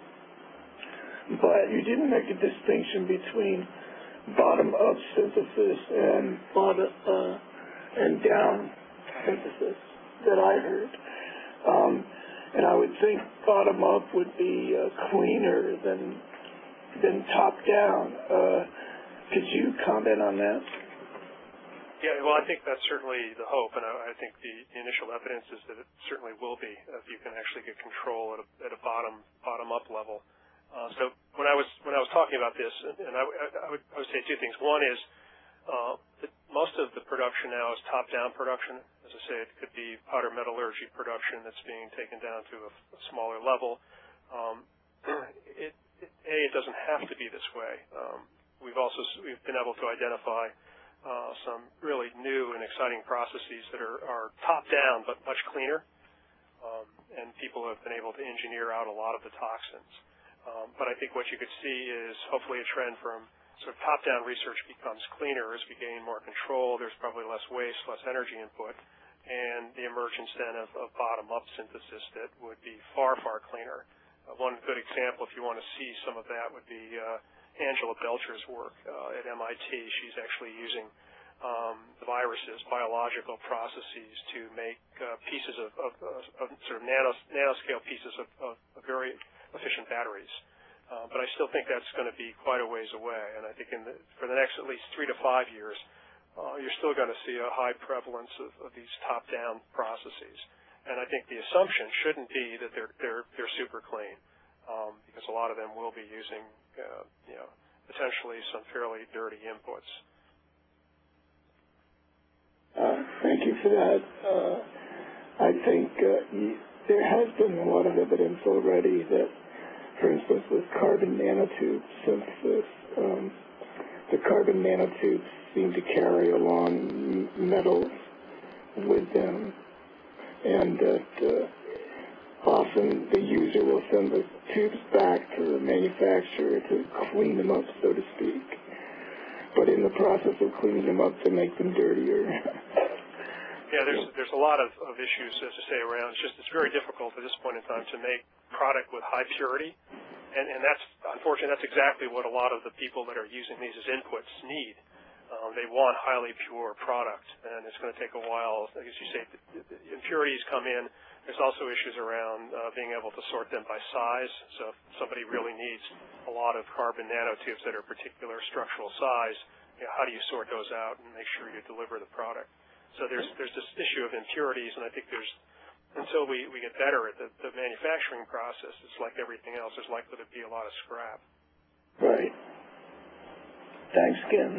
But you didn't make a distinction between bottom-up synthesis and bottom uh, and down synthesis that I heard. Um, and I would think bottom-up would be uh, cleaner than than top-down. Uh, Could you comment on that?
Yeah, well, I think that's certainly the hope, and I, I think the, the initial evidence is that it certainly will be if you can actually get control at a, at a bottom bottom up level. Uh, so when I was when I was talking about this, and I, I, would, I would say two things. One is uh, that most of the production now is top-down production. As I say, it could be powder metallurgy production that's being taken down to a, a smaller level. Um, it, it, A, it doesn't have to be this way. Um, we've also we've been able to identify Uh, some really new and exciting processes that are, are top-down but much cleaner, um, and people have been able to engineer out a lot of the toxins. Um, but I think what you could see is hopefully a trend from sort of top-down research becomes cleaner as we gain more control. There's probably less waste, less energy input, and the emergence then of, of bottom-up synthesis that would be far, far cleaner. Uh, one good example, if you want to see some of that, would be uh, Angela Belcher's work uh, at M I T. She's actually using um, viruses, biological processes to make uh, pieces of, of, of sort of nano, nanoscale pieces of, of, of very efficient batteries. Uh, but I still think that's going to be quite a ways away. And I think in the, for the next at least three to five years, uh, you're still going to see a high prevalence of, of these top-down processes. And I think the assumption shouldn't be that they're they're they're super clean, um, because a lot of them will be using uh, you know potentially some fairly dirty inputs.
Uh, thank you for that. Uh, I think uh, you, there has been a lot of evidence already that, for instance, with carbon nanotube synthesis, um, the carbon nanotubes seem to carry along metals with them, and that uh, often the user will send the tubes back to the manufacturer to clean them up, so to speak. But in the process of cleaning them up, they make them dirtier.
Yeah, there's there's a lot of, of issues, as I say, around. It's just it's very difficult at this point in time to make product with high purity, and and that's unfortunately that's exactly what a lot of the people that are using these as inputs need. Um, they want highly pure product, and it's going to take a while. As you say, the, the impurities come in. There's also issues around uh, being able to sort them by size. So if somebody really needs a lot of carbon nanotubes that are particular structural size, you know, how do you sort those out and make sure you deliver the product? So there's there's this issue of impurities, and I think there's until we, we get better at the, the manufacturing process, it's like everything else. There's likely to be a lot of scrap.
Right. Thanks, Ken.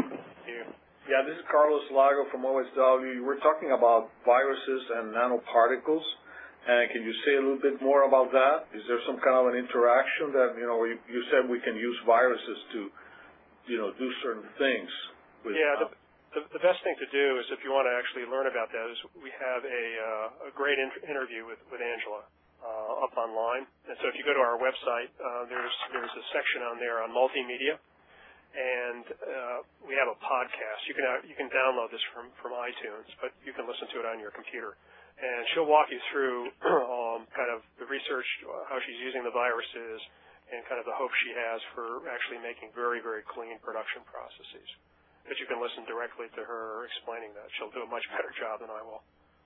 Yeah, this is Carlos Lago from O S W. We're talking about viruses and nanoparticles. And can you say a little bit more about that? Is there some kind of an interaction that, you know, you, you said we can use viruses to, you know, do certain things? With,
yeah, the,
uh,
the, the best thing to do is if you want to actually learn about that is we have a, uh, a great in interview with, with Angela uh, up online. And so if you go to our website, uh, there's, there's a section on there on multimedia. And uh, we have a podcast. You can uh, you can download this from, from iTunes, but you can listen to it on your computer. And she'll walk you through um, kind of the research, how she's using the viruses, and kind of the hope she has for actually making very, very clean production processes. But you can listen directly to her explaining that. She'll do a much better job than I will.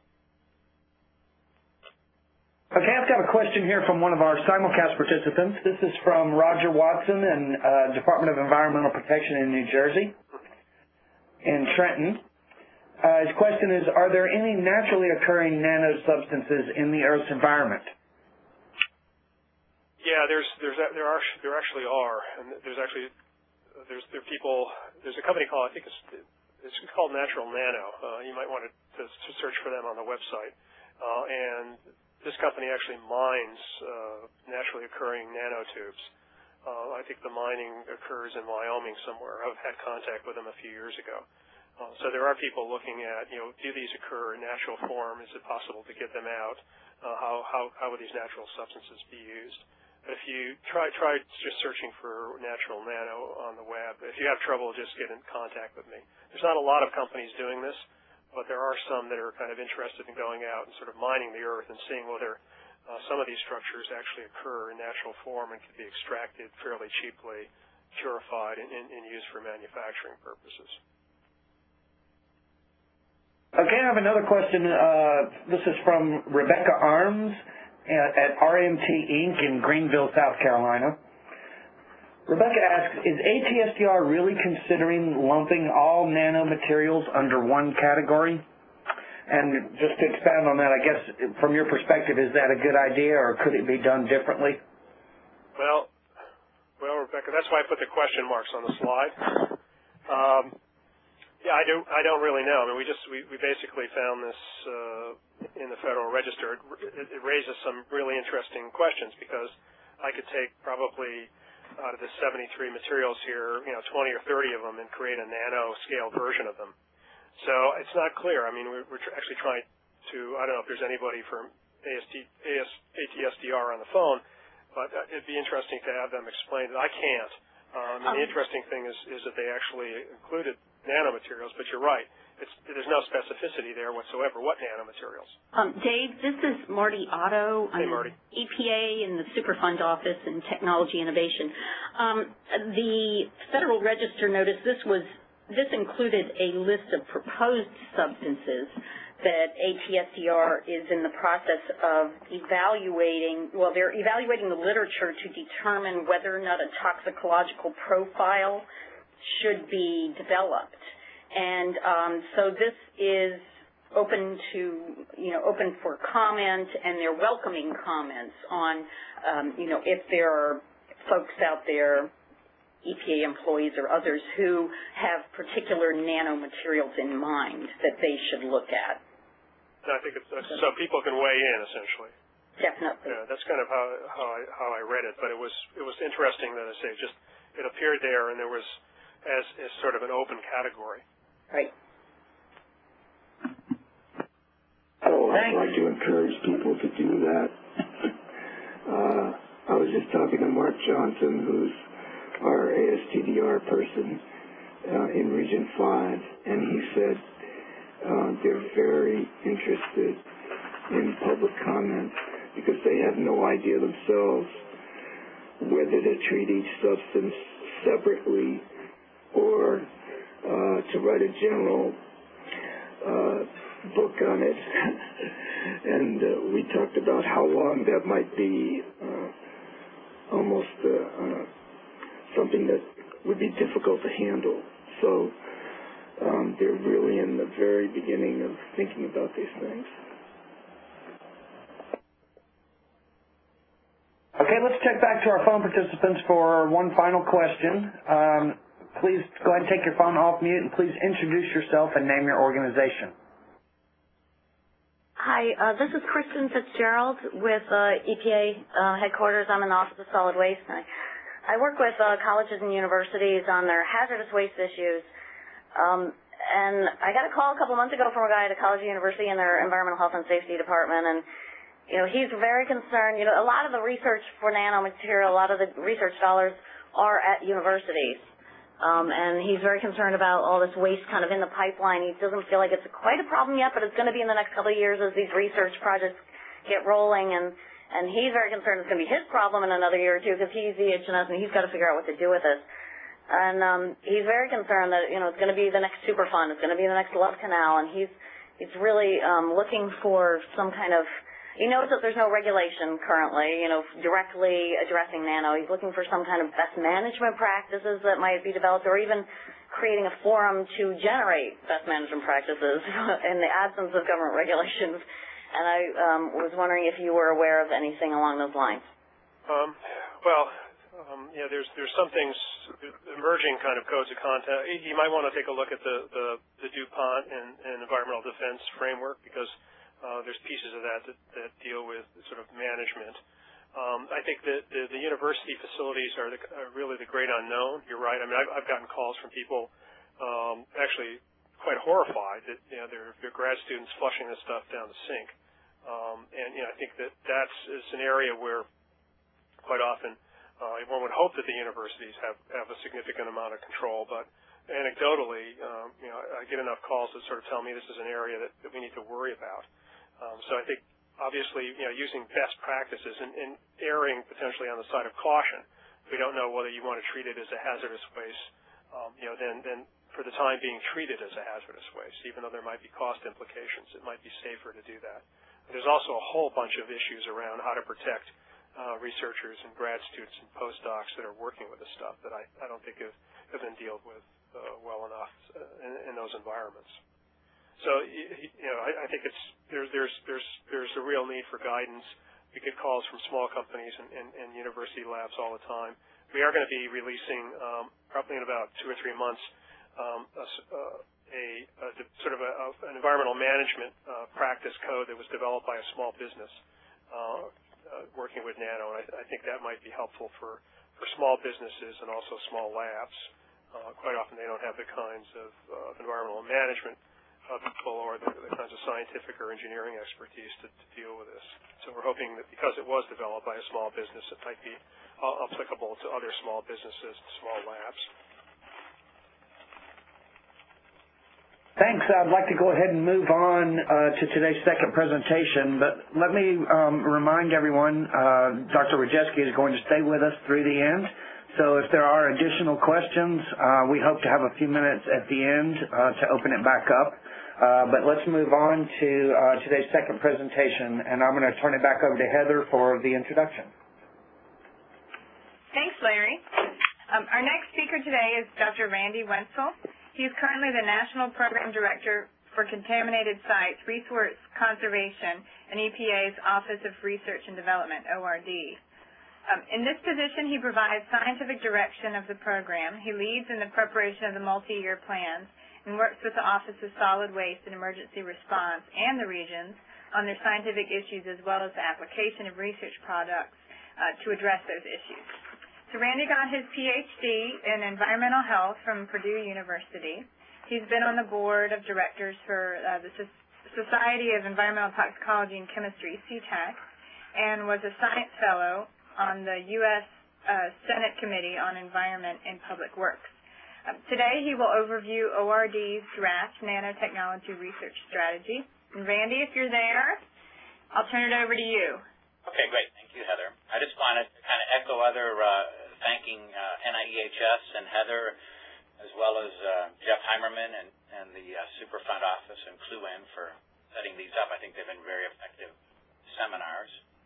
Okay, I've got a question here from one of our simulcast participants. This is from Roger Watson in uh, Department of Environmental Protection in New Jersey, in Trenton. Uh, his question is, are there any naturally occurring nanosubstances in the Earth's environment?
Yeah, there's there's there are there actually are, and there's actually there's there are people. There's a company called I think it's it's called Natural Nano. Uh, you might want to, to to search for them on the website, uh, and this company actually mines uh, naturally occurring nanotubes. Uh, I think the mining occurs in Wyoming somewhere. I've had contact with them a few years ago. Uh, so there are people looking at, you know, do these occur in natural form? Is it possible to get them out? Uh, how, how, how would these natural substances be used? But if you try, try just searching for natural nano on the web. If you have trouble, just get in contact with me. There's not a lot of companies doing this, but there are some that are kind of interested in going out and sort of mining the earth and seeing whether uh, some of these structures actually occur in natural form and can be extracted fairly cheaply, purified, and, and, and used for manufacturing purposes.
Okay, I have another question. Uh, this is from Rebecca Arms at, at R M T Incorporated in Greenville, South Carolina. Rebecca asks, is A T S D R really considering lumping all nanomaterials under one category? And just to expound on that, I guess from your perspective, is that a good idea or could it be done differently?
Well, well, Rebecca, that's why I put the question marks on the slide. Um, yeah, I do. I don't really know. I mean, we just we, we basically found this uh, in the Federal Register. It, it raises some really interesting questions because I could take probably out of the seventy-three materials here, you know, twenty or thirty of them and create a nano-scale version of them. So it's not clear. I mean, we're, we're tr- actually trying to, I don't know if there's anybody from A S T, A S, A T S D R on the phone, but it'd be interesting to have them explain it. I can't. Um, and the interesting thing is, is that they actually included nanomaterials, but you're right. It's, there's no specificity there whatsoever. What nanomaterials?
Um, Dave, this is Marty Otto.
Hey,
I'm
Marty.
E P A in the Superfund Office in Technology Innovation. Um, the Federal Register notice this was this included a list of proposed substances that A T S D R is in the process of evaluating. Well, they're evaluating the literature to determine whether or not a toxicological profile should be developed. And um, so this is open to, you know, open for comment, and they're welcoming comments on, um, you know, if there are folks out there, E P A employees or others, who have particular nanomaterials in mind that they should look at.
I think it's, so people can weigh in, essentially.
Definitely.
Yeah, that's kind of how how I, how I read it, but it was it was interesting that I say just it appeared there, and there was as, as sort of an open category.
Right.
Oh, I'd like to encourage people to do that. uh, I was just talking to Mark Johnson, who's our A S T D R person uh, in Region five, and he said uh, they're very interested in public comment because they have no idea themselves whether to treat each substance separately or Uh, to write a general uh, book on it. And uh, we talked about how long that might be, uh, almost uh, uh, something that would be difficult to handle. So um, they're really in the very beginning of thinking about these things.
Okay, let's check back to our phone participants for one final question. Um, Please go ahead and take your phone off mute, and please introduce yourself and name your organization.
Hi, uh, this is Kristen Fitzgerald with uh, E P A uh, headquarters. I'm in the Office of Solid Waste. I, I work with uh, colleges and universities on their hazardous waste issues. Um, and I got a call a couple months ago from a guy at a college or university in their environmental health and safety department, and you know he's very concerned. You know, a lot of the research for nanomaterial, a lot of the research dollars are at universities. Um, and he's very concerned about all this waste kind of in the pipeline. He doesn't feel like it's quite a problem yet, but it's going to be in the next couple of years as these research projects get rolling. And, and he's very concerned it's going to be his problem in another year or two because he's the H and S and he's got to figure out what to do with this. And um, he's very concerned that, you know, it's going to be the next Superfund. It's going to be the next Love Canal. And he's, he's really um, looking for some kind of, he knows that there's no regulation currently, you know, directly addressing nano. He's looking for some kind of best management practices that might be developed, or even creating a forum to generate best management practices in the absence of government regulations. And I um, was wondering if you were aware of anything along those lines.
Um, well, um, yeah, there's there's some things emerging kind of codes of conduct. You might want to take a look at the the, the DuPont and, and environmental defense framework because. Uh, there's pieces of that, that that deal with sort of management. Um, I think that the, the university facilities are, the, are really the great unknown. You're right. I mean, I've, I've gotten calls from people um, actually quite horrified that you know their their grad students flushing this stuff down the sink. Um, and you know, I think that that's is an area where quite often uh, one would hope that the universities have have a significant amount of control, but anecdotally, um, you know, I get enough calls that sort of tell me this is an area that, that we need to worry about. Um, so I think, obviously, you know, using best practices and, and erring potentially on the side of caution. If we don't know whether you want to treat it as a hazardous waste, um, you know, then, then for the time being treat it as a hazardous waste, even though there might be cost implications. It might be safer to do that. There's also a whole bunch of issues around how to protect uh, researchers and grad students and postdocs that are working with this stuff that I, I don't think have, have been dealt with uh, well enough uh, in, in those environments. So, you know, I, I think it's there's there's there's there's a real need for guidance. We get calls from small companies and, and, and university labs all the time. We are going to be releasing, um, probably in about two or three months, um, a, a, a sort of a, a, an environmental management uh, practice code that was developed by a small business uh, uh, working with Nano. And I, I think that might be helpful for, for small businesses and also small labs. Uh, quite often they don't have the kinds of uh, environmental management uh, people or the, the kinds of scientific or engineering expertise to, to deal with this. So we're hoping that because it was developed by a small business, it might be uh, applicable to other small businesses and small labs.
Thanks. I'd like to go ahead and move on uh, to today's second presentation, but let me um, remind everyone uh, Doctor Rajewski is going to stay with us through the end. So if there are additional questions, uh, we hope to have a few minutes at the end uh, to open it back up. Uh, but let's move on to uh, today's second presentation, and I'm going to turn it back over to Heather for the introduction.
Thanks, Larry. Um, our next speaker today is Doctor Randy Wenzel. He is currently the National Program Director for Contaminated Sites, Resource Conservation, and E P A's Office of Research and Development, O R D. Um, in this position, he provides scientific direction of the program. He leads in the preparation of the multi-year plans and works with the Office of Solid Waste and Emergency Response and the regions on their scientific issues as well as the application of research products uh, to address those issues. So Randy got his P H D in environmental health from Purdue University. He's been on the board of directors for uh, the Society of Environmental Toxicology and Chemistry, C TAC, and was a science fellow on the U S Uh, Senate Committee on Environment and Public Works. Um, today he will overview O R D's draft nanotechnology research strategy. And Randy, if you're there, I'll turn it over to you.
Okay, great. Thank you, Heather. I just wanted to kind of echo other uh, thanking uh, N I E H S and Heather, as well as uh, Jeff Heimerman and, and the uh, Superfund office and C L U N for setting these up. I think they've been very effective seminars.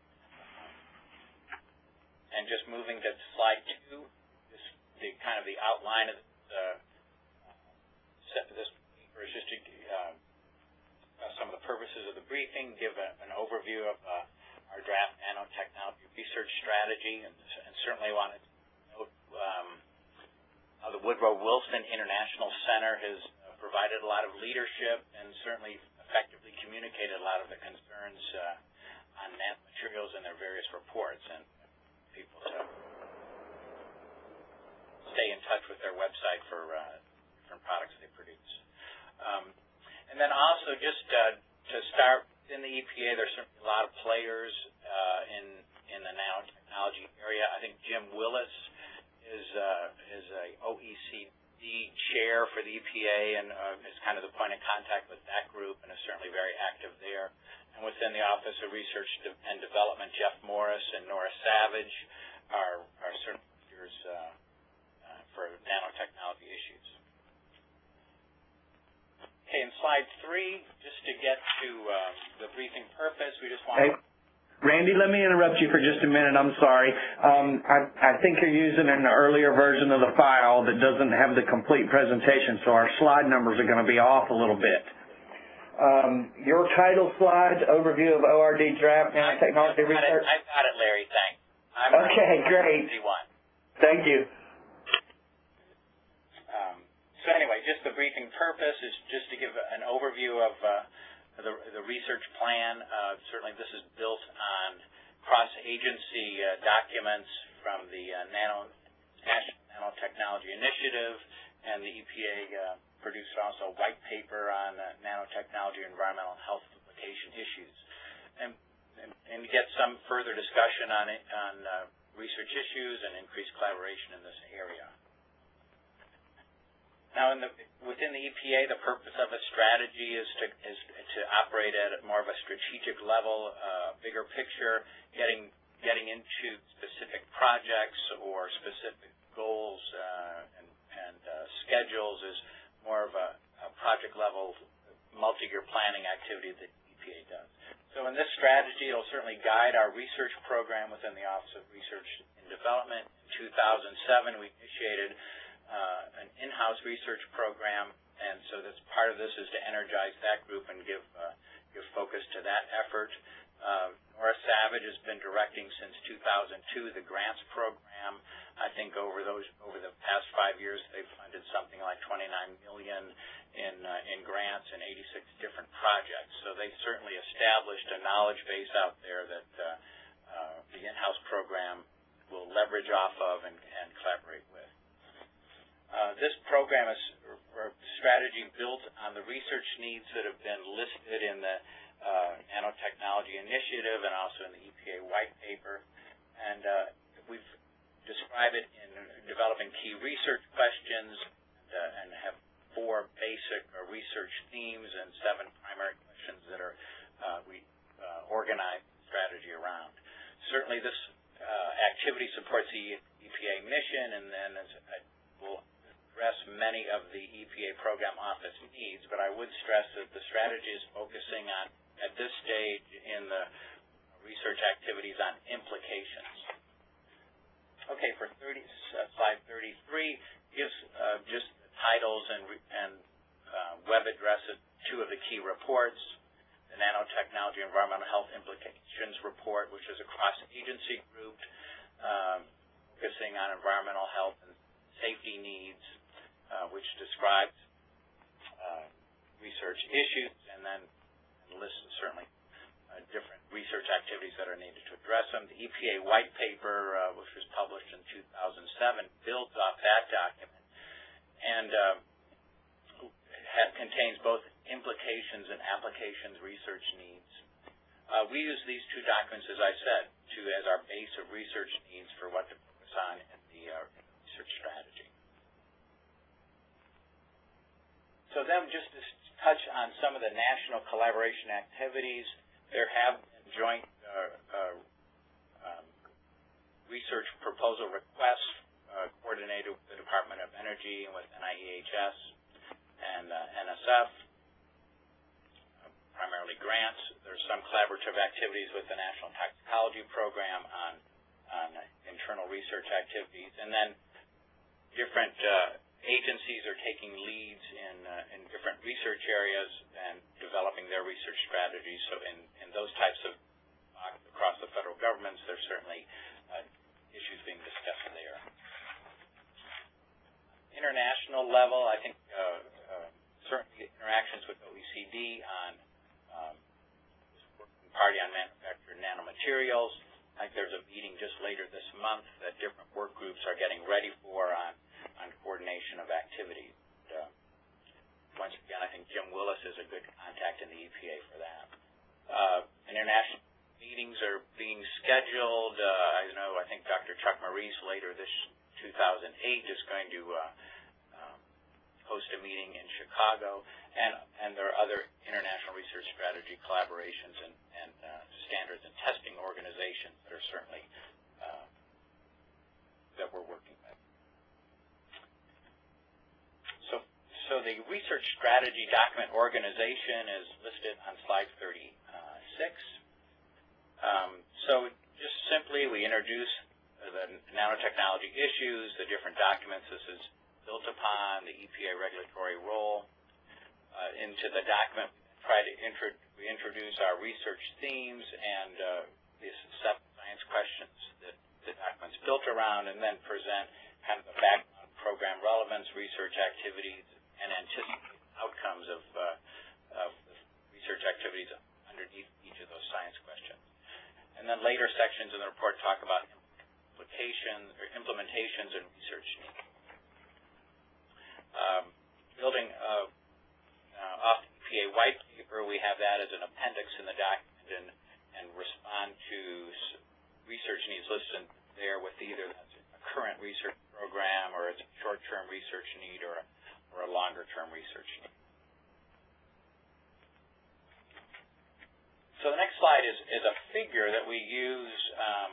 And just moving to slide two, this, the kind of the outline of the uh, this paper is just to uh, uh, some of the purposes of the briefing, give a, an overview of uh, our draft nanotechnology research strategy, and, and certainly want to note um, how the Woodrow Wilson International Center has uh, provided a lot of leadership and certainly effectively communicated a lot of the concerns uh, on nanomaterials in their various reports, and people to stay in touch with their website for uh, different products they produce. Um, and then also just uh, to start, in the E P A, there's certainly a lot of players uh, in in the nanotechnology area. I think Jim Willis is uh, is a O E C D chair for the E P A and uh, is kind of the point of contact with that group and is certainly very active there. And within the Office of Research and Development, Jeff Morris and Nora Savage are are certain leaders uh, uh, for nanotechnology issues. Okay, in slide three, just to get to um, the briefing purpose, we just want
hey,
to...
Randy, let me interrupt you for just a minute. I'm sorry. Um, I, I think you're using an earlier version of the file that doesn't have the complete presentation, so our slide numbers are going to be off a little bit. Um, your title slide, overview of O R D draft nanotechnology research.
I've got it, Larry. Thanks. I'm
okay, great. Thank you.
So anyway, just the briefing purpose is just to give an overview of uh, the, the research plan. Uh, certainly this is built on cross-agency uh, documents from the uh, Nano, National Nanotechnology Initiative, and the E P A uh, produced also a white paper on uh, nanotechnology and environmental health implication issues. And, and, and to get some further discussion on, it, on uh, research issues and increased collaboration in this area. Now, in the, within the E P A, the purpose of a strategy is to is to operate at more of a strategic level, uh, bigger picture, getting getting into specific projects or specific goals uh, and, and uh, schedules is more of a, a project level, multi-year planning activity that E P A does. So So in this strategy, it'll certainly guide our research program within the Office of Research and Development. In two thousand seven, we initiated uh, an in-house research program, and so that's part of this is to energize that group and give uh, give focus to that effort. Uh, Nora Savage has been directing since two thousand two the grants program. I think over those over the past five years, they've funded something like twenty-nine million dollars in uh, in grants in eighty-six different projects. So they've certainly established a knowledge base out there that uh, uh, the in-house program will leverage off of and, and collaborate with. Uh, this program is a strategy built on the research needs that have been listed in the uh, Nanotechnology Initiative and also in the E P A white paper. And uh, we've described it in developing key research questions and, uh, and have four basic uh, research themes and seven primary questions that are uh, we uh, organize the strategy around. Certainly this uh, activity supports the E P A mission, and then as I will address many of the E P A program office needs, but I would stress that the strategy is focusing on, at this stage in the research activities, on implications. Okay, for thirty, uh, slide thirty-three gives uh, just the titles and, and uh, web addresses, two of the key reports. The Nanotechnology Environmental Health Implications Report, which is a cross-agency group um, focusing on environmental health and safety needs, uh, which describes uh, research issues and then lists certainly uh, different research activities that are needed to address them. The E P A white paper, uh, which was published in two thousand seven, builds off that document and uh, ha contains both implications and applications research needs. Uh, we use these two documents, as I said, to as our base of research needs for what to focus on in the uh, research strategy. So then just to touch on some of the national collaboration activities, there have been joint uh, uh, um, research proposal requests uh, coordinated with the Department of Energy and with N I E H S and uh, N S F, uh, primarily grants. There's some collaborative activities with the National Toxicology Program on, on uh, internal research activities, and then different uh, agencies are taking leads in, uh, in different research areas and developing their research strategies. So in, in those types of, uh, across the federal governments, there's certainly uh, issues being discussed there. International level, I think uh, uh, certainly interactions with O E C D on um, this working party on manufactured nanomaterials. I think there's a meeting just later this month that different work groups are getting ready for on on coordination of activities. Uh, once again, I think Jim Willis is a good contact in the E P A for that. Uh, international meetings are being scheduled. Uh, I know, I think Doctor Chuck Maurice later this two thousand eight is going to uh, um, host a meeting in Chicago, and, and there are other international research strategy collaborations and, and uh, standards and testing organizations that are certainly uh, that we're working with. So the research strategy document organization is listed on slide thirty-six. Um, so just simply, we introduce the nanotechnology issues, the different documents this is built upon, the E P A regulatory role. Uh, into the document, we try to intro we introduce our research themes and uh, these seven science questions that the document's built around, and then present kind of the background, program relevance, research activities, and anticipate outcomes of, uh, of the research activities underneath each of those science questions. And then later sections in the report talk about implications or implementations and research needs. Um, building uh, uh, off the E P A white paper, we have that as an appendix in the document and, and respond to research needs listed there with either that's a current research program or it's a short-term research need or a or a longer-term research need. So the next slide is, is a figure that we use. Um,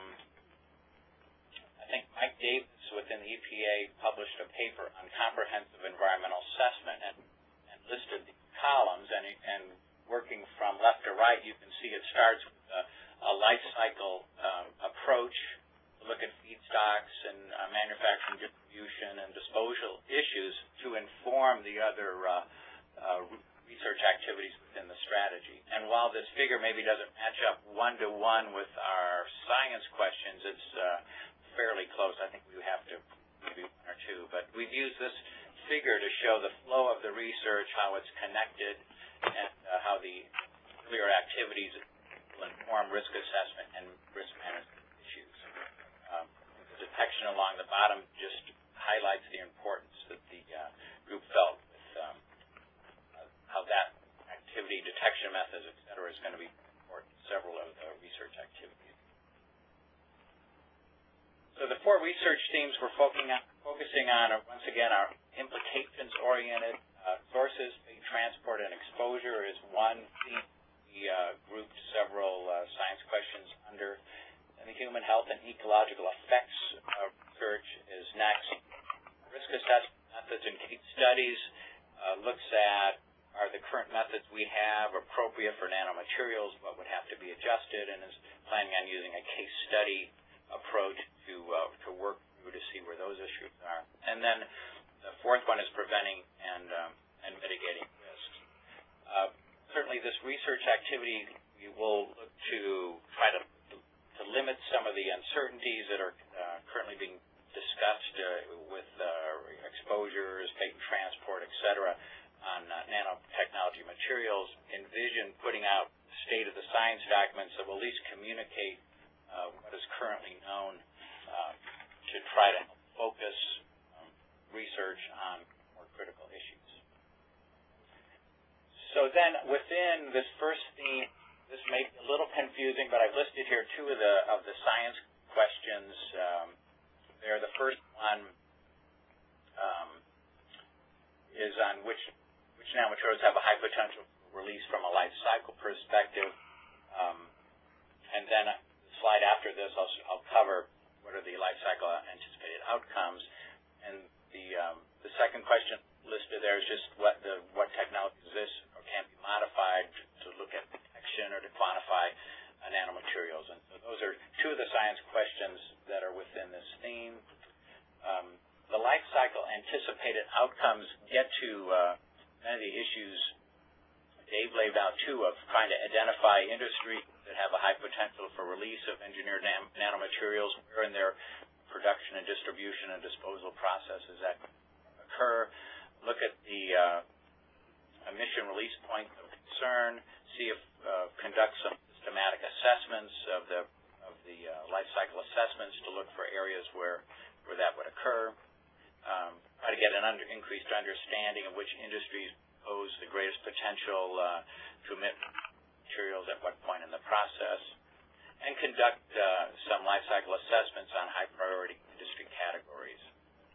I think Mike Davis within the E P A published a paper on comprehensive environmental assessment and, and listed the columns and, and working from left to right right, you can see it starts with a, a life cycle um, approach, look at feedstocks and uh, manufacturing, distribution, and disposal issues to inform the other uh, uh, research activities within the strategy. And while this figure maybe doesn't match up one-to-one with our science questions, it's uh, fairly close. I think we have to maybe one or two. But we've used this figure to show the flow of the research, how it's connected, and uh, how the earlier activities will inform risk assessment and risk management issues. Um, the detection along the bottom just highlights the importance that the uh, group felt with um, uh, how that activity, detection methods, et cetera, is going to be important in several of the research activities. So the four research themes we're focusing on, focusing on are, once again, are implications-oriented uh, sources, transport, and exposure is one theme. We uh, grouped several uh, science questions under. And the human health and ecological effects uh, research is next. Risk assessment methods and case studies uh, looks at, are the current methods we have appropriate for nanomaterials, what would have to be adjusted, and is planning on using a case study approach to uh, to work through to see where those issues are. And then the fourth one is preventing and um, and mitigating risks. Uh, certainly, this research activity, we will look to try to to limit some of the uncertainties that are uh, currently being discussed uh, with uh, exposures, patent transport, et cetera, on uh, nanotechnology materials. Envision putting out state of the science documents that will at least communicate uh, what is currently known uh, to try to help focus um, research on more critical issues. So then within this first theme, this may be a little confusing, but I've listed here two of the of the science questions. Um, there, the first one um, is on which which nanomaterials have a high potential release from a life cycle perspective, um, and then the slide after this, I'll, I'll cover what are the life cycle anticipated outcomes, and the um, the second question listed there is just what the what technology exists or can be modified to look at detection or to quantify uh, nanomaterials. And so those are two of the science questions that are within this theme. Um, the life cycle anticipated outcomes get to uh, many of the issues Dave laid out too, of trying to identify industries that have a high potential for release of engineered nan nanomaterials, where in their production and distribution and disposal processes that occur. Look at the uh, emission release points of concern, see if uh, conduct some systematic assessments of the of the uh, life cycle assessments to look for areas where where that would occur. Um, try to get an under, increased understanding of which industries pose the greatest potential uh, to emit materials at what point in the process, and conduct uh, some life cycle assessments on high priority industry categories.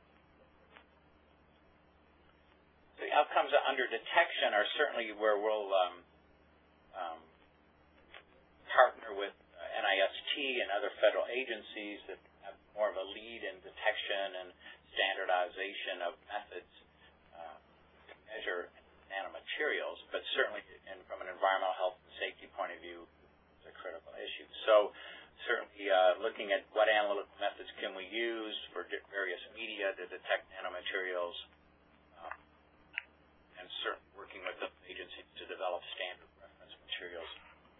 The outcomes under detection are certainly where we'll um, um, partner with N I S T and other federal agencies that have more of a lead in detection and standardization of methods uh, to measure nanomaterials, but certainly in, from an environmental health and safety point of view, it's a critical issue. So certainly uh, looking at what analytical methods can we use for various media to detect nanomaterials, um, and certainly working with the agencies to develop standard reference materials.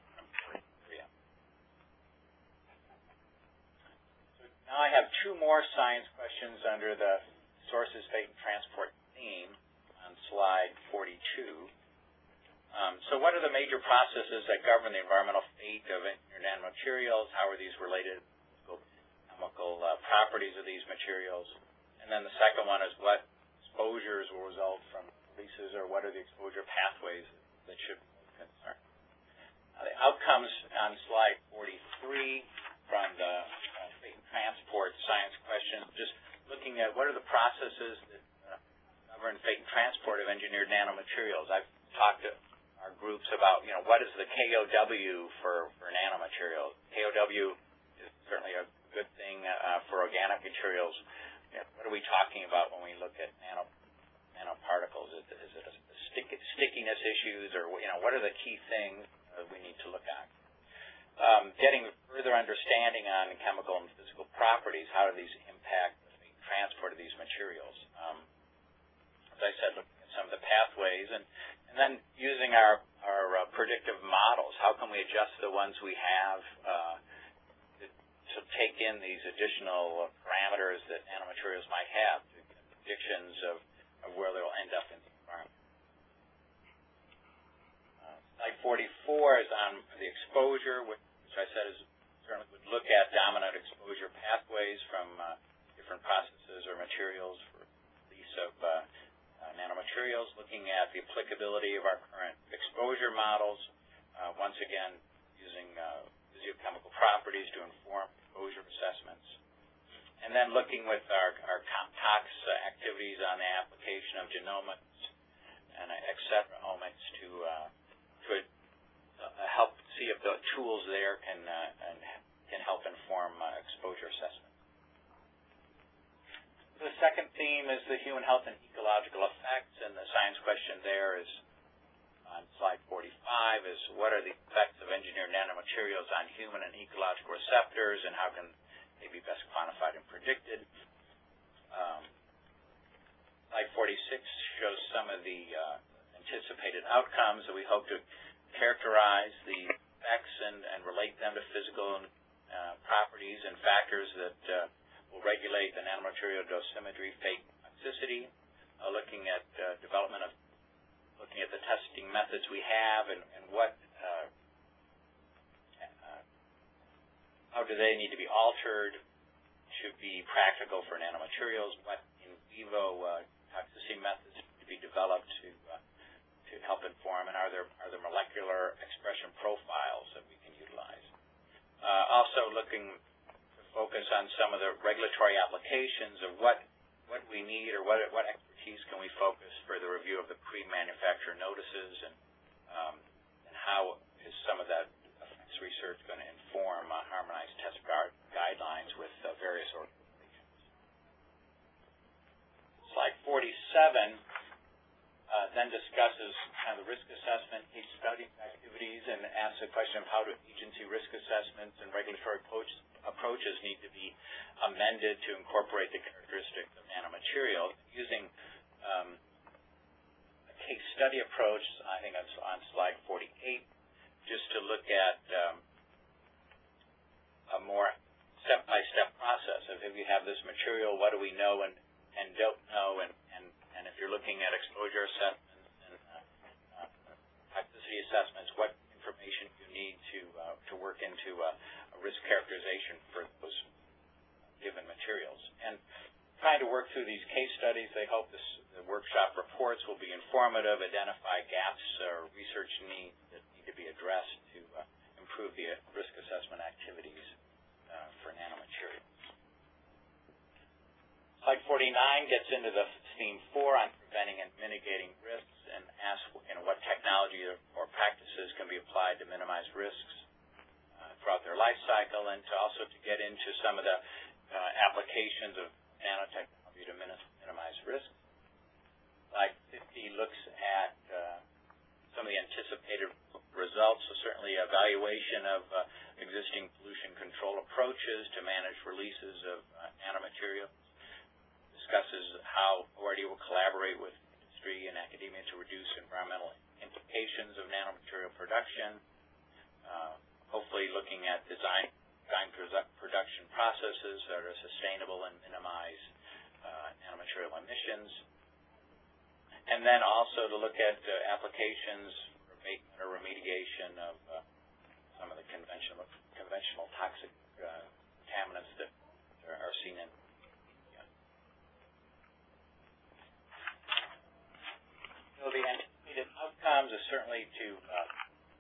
So now I have two more science questions under the sources, fate, and transport theme on slide forty-two. Um, so what are the major processes that govern the environmental fate of engineered nanomaterials? How are these related to chemical uh, properties of these materials? And then the second one is what exposures will result from releases, or what are the exposure pathways that should be concerned? Now, the outcomes on slide forty-three from the uh, fate and transport science question, just looking at what are the processes that uh, govern fate and transport of engineered nanomaterials. I've talked to our groups about, you know, what is the K O W for, for nanomaterials. K O W is certainly a good thing uh, for organic materials. You know, what are we talking about when we look at nano, nanoparticles? Is, is it a stick, stickiness issues, or, you know, what are the key things uh, uh, we need to look at. Um, getting further understanding on chemical and physical properties, how do these impact the transport of these materials? Um, as I said, looking at some of the pathways, and, and then using our, our uh, predictive models. How can we adjust the ones we have uh, to, to take in these additional parameters that nanomaterials might have, to get predictions of, of where they'll end up in the environment. Uh, slide forty-four is on the exposure, which I said is certainly would look at dominant exposure pathways from uh, different processes or materials for release of uh, uh, nanomaterials, looking at the applicability of our current exposure models, uh, once again using uh, physiochemical properties to inform exposure assessments, and then looking with our, our tox activities on the application of genomics and et cetera omics to, uh, to uh, help see if the tools there can, uh, and can help inform uh, exposure assessment. The second theme is the human health and ecological effects, and the science question there is on slide forty-five is what are the effects of engineered nanomaterials on human and ecological receptors, and how can they be best quantified and predicted? Um, slide forty-six shows some of the uh, anticipated outcomes that we hope to characterize the effects and, and relate them to physical uh, properties and factors that uh, will regulate the nanomaterial dosimetry, fate, toxicity, uh, looking at uh, development of, looking at the testing methods we have and, and what, uh, uh, how do they need to be altered to be practical for nanomaterials, what in vivo uh, toxicity methods need to be developed to uh, to help inform, and are there are there molecular expression profiles that we can utilize. Uh, also looking to focus on some of the regulatory applications of what what we need or what what expertise can we focus for the review of the pre-manufacturer notices, and um, and how is some of that effects research going to inform uh, harmonized test guard guidelines with uh, various organizations. Slide forty-seven uh, then discusses kind of the risk assessment, case study activities, and asks the question of how do agency risk assessments and regulatory approach, approaches need to be amended to incorporate the characteristics of nanomaterials. Using um, a case study approach, I think that's on slide forty-eight, just to look at um, a more step-by-step process of if you have this material, what do we know and, and don't know, and, and, and if you're looking at exposure assessments and uh, uh, toxicity assessments, what information you need to uh, to work into a, a risk characterization for those given materials. And trying to work through these case studies, they hope this, the workshop reports will be informative, identify gaps or research needs that need to be addressed to uh, improve the risk assessment activities uh, for nanomaterials. Slide forty-nine gets into the theme four on preventing and mitigating risks, and asks you know, what technology or, or practices can be applied to minimize risks uh, throughout their life cycle, and to also to get into some of the uh, applications of nanotechnology to minimize risk. Slide fifty looks at uh, some of the anticipated results, so certainly evaluation of uh, existing pollution control approaches to manage releases of uh, nanomaterials. Discusses how O R D will collaborate with industry and academia to reduce environmental implications of nanomaterial production. Uh, hopefully looking at design, design production processes that are sustainable and minimize uh, nanomaterial emissions. And then also to look at uh, applications for abatement or remediation of uh, some of the conventional, conventional toxic uh, contaminants that are seen in. So the anticipated outcomes is certainly to uh,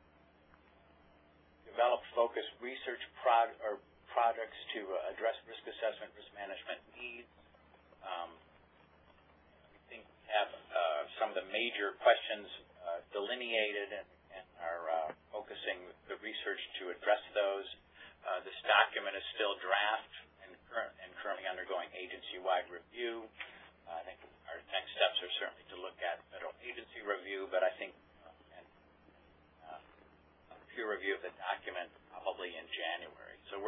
develop focused research prod or projects to uh, address risk assessment, risk management needs. Um, we think we have uh, some of the major questions uh, delineated and, and are uh, focusing the research to address those. Uh, this document is still draft and, current, and currently undergoing agency-wide review. Uh, I think our next steps are certainly to look at federal agency review, but I think uh, and, uh,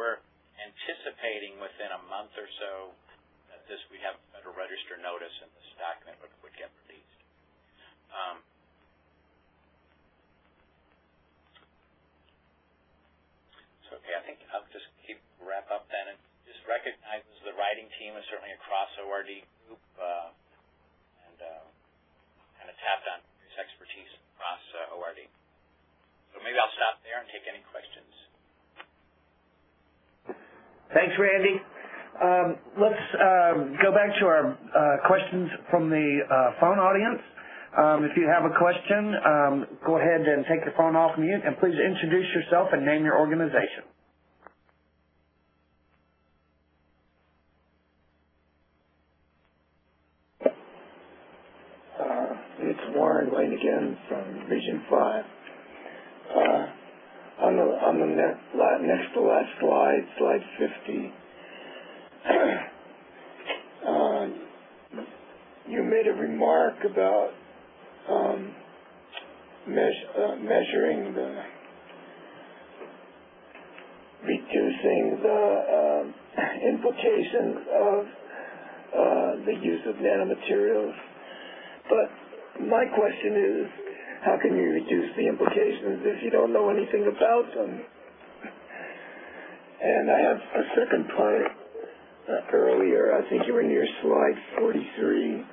we're anticipating within a month or so that this we have a Federal Register notice and this document would, would get released. Um, so okay, I think I'll just keep wrap up then and just recognize the writing team is certainly a cross O R D group uh, and uh, kind of tapped on his expertise across uh, O R D. So maybe I'll stop there and take any questions.
Thanks, Randy. Um, let's um, go back to our uh, questions from the uh, phone audience. Um, if you have a question, um, go ahead and take your phone off mute, and please introduce yourself and name your organization.
Uh, it's Warren Lane again from Region five. Uh, on the on the next, next to last slide, slide fifty, uh, you made a remark about um, measure, uh, measuring the reducing the uh, implications of uh, the use of nanomaterials. But my question is, how can you reduce the implications if you don't know anything about them? And I have a second part uh, earlier. I think you were near slide forty-three.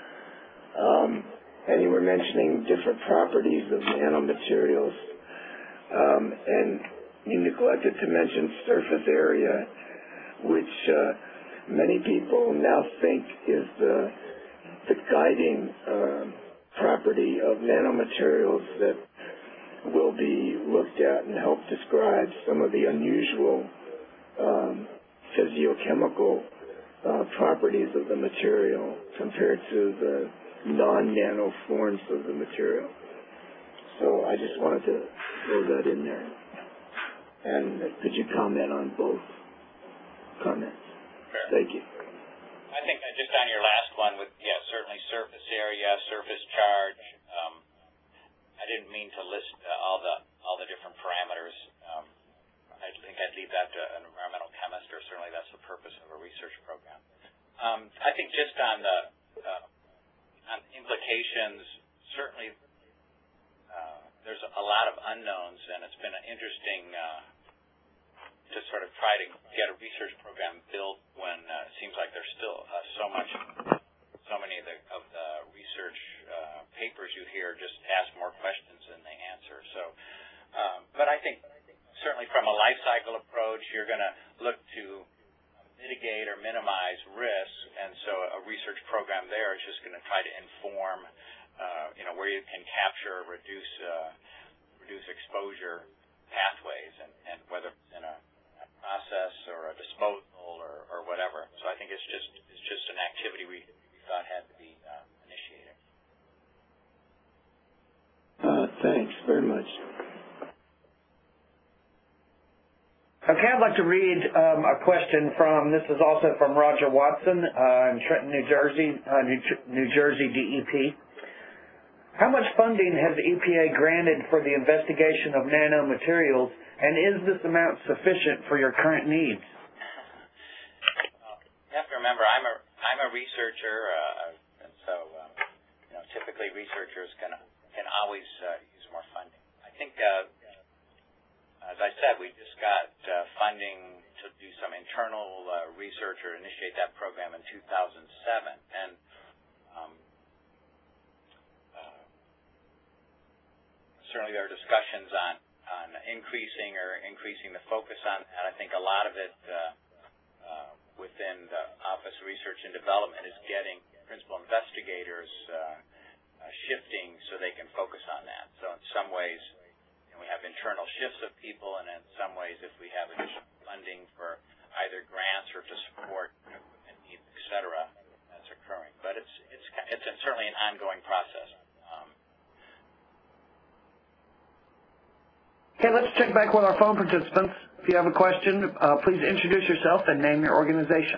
Um, and you were mentioning different properties of nanomaterials. Um, and you neglected to mention surface area, which uh, many people now think is the, the guiding uh, property of nanomaterials that will be looked at and help describe some of the unusual um, physiochemical uh, properties of the material compared to the non-nano forms of the material. So I just wanted to throw that in there. And could you comment on both comments?
Sure.
Thank you.
I think uh, just on your last one with, yeah, certainly surface area, surface charge. Um, I didn't mean to list uh, all the all the different parameters. Um, I think I'd leave that to an environmental chemist, or certainly that's the purpose of a research program. Um, I think just on the uh, on implications, certainly uh, there's a lot of unknowns, and it's been an interesting uh, to sort of try to get a research program built when uh, it seems like there's still uh, so much, so many of the, of the research uh, papers you hear just ask more questions than they answer. So, um, but I think certainly from a life cycle approach, you're going to look to mitigate or minimize risk, and so a research program there is just going to try to inform, uh, you know, where you can capture, reduce, uh, reduce exposure pathways, and, and whether it's in a process or a disposal or, or whatever. So I think it's just it's just an activity we, we thought had to be uh, initiated.
Uh, thanks very much.
Okay, I'd like to read um, a question from, this is also from Roger Watson uh, in Trenton, New Jersey, uh, New, New Jersey D E P. How much funding has the E P A granted for the investigation of nanomaterials, and is this amount sufficient for your current needs?
Well, you have to remember, I'm a I'm a researcher, uh, and so um, you know, typically researchers can can always uh, use more funding. I think, uh, as I said, we just got uh, funding to do some internal uh, research or initiate that program in two thousand seven, and um, uh, certainly there are discussions on. on increasing or increasing the focus on that. I think a lot of it uh, uh, within the Office of Research and Development is getting principal investigators uh, uh, shifting so they can focus on that. So in some ways, you know, we have internal shifts of people, and in some ways, if we have additional funding for either grants or to support equipment needs, et cetera, that's occurring. But it's it's it's certainly an ongoing process. Um,
Okay, let's check back with our phone participants. If you have a question, uh, please introduce yourself and name your organization.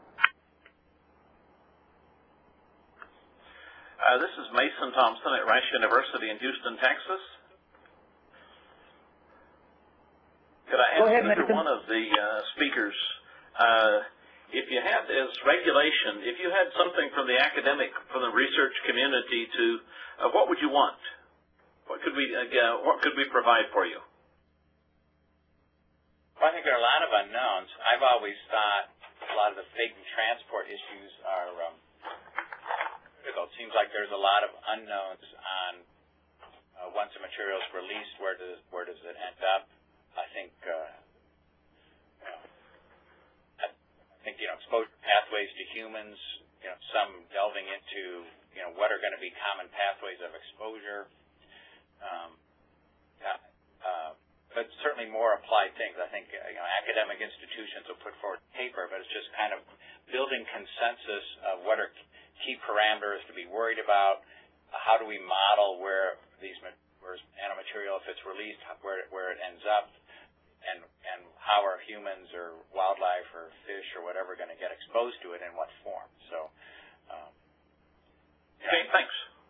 Uh, this is Mason Thompson at Rice University in Houston, Texas. Could I
Go
ask
ahead,
either
Nathan.
one of the uh, speakers, uh, if you had as regulation, if you had something from the academic, from the research community to, uh, what would you want? What could we, uh, what could we provide for you?
Well, I think there are a lot of unknowns. I've always thought a lot of the fake and transport issues are um, critical. It seems like there's a lot of unknowns on uh, once a material is released, where does where does it end up? I think uh, you know, I think you know exposure pathways to humans. You know, some delving into you know what are going to be common pathways of exposure. Um, uh, but certainly more applied things. I think you know, academic institutions will put forward paper, but it's just kind of building consensus of what are key parameters to be worried about. Uh, how do we model where these where nanomaterial, if it's released, where where it ends up, and and how are humans or wildlife or fish or whatever going to get exposed to it in what form? So, um,
okay, thanks.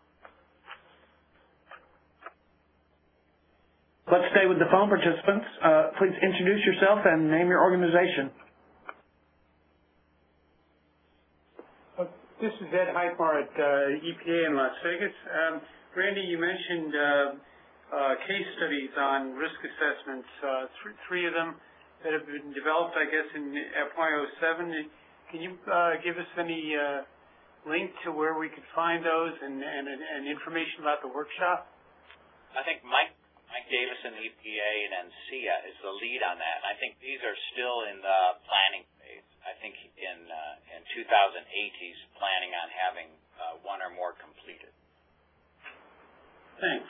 Let's stay with the phone participants. Uh, please introduce yourself and name your organization.
Uh, this is Ed Heitmar at uh, E P A in Las Vegas. Um, Randy, you mentioned uh, uh, case studies on risk assessments, uh, th three of them that have been developed, I guess, in F Y oh seven. Can you uh, give us any uh, link to where we could find those and, and, and information about the workshop?
I think Mike Mike Davison, E P A, and ANSEA is the lead on that. And I think these are still in the planning phase. I think in uh, in two thousand eight he's planning on having uh, one or more completed.
Thanks.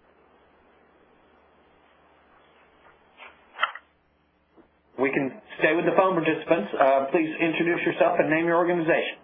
We can stay with the phone participants. Uh, please introduce yourself and name your organization.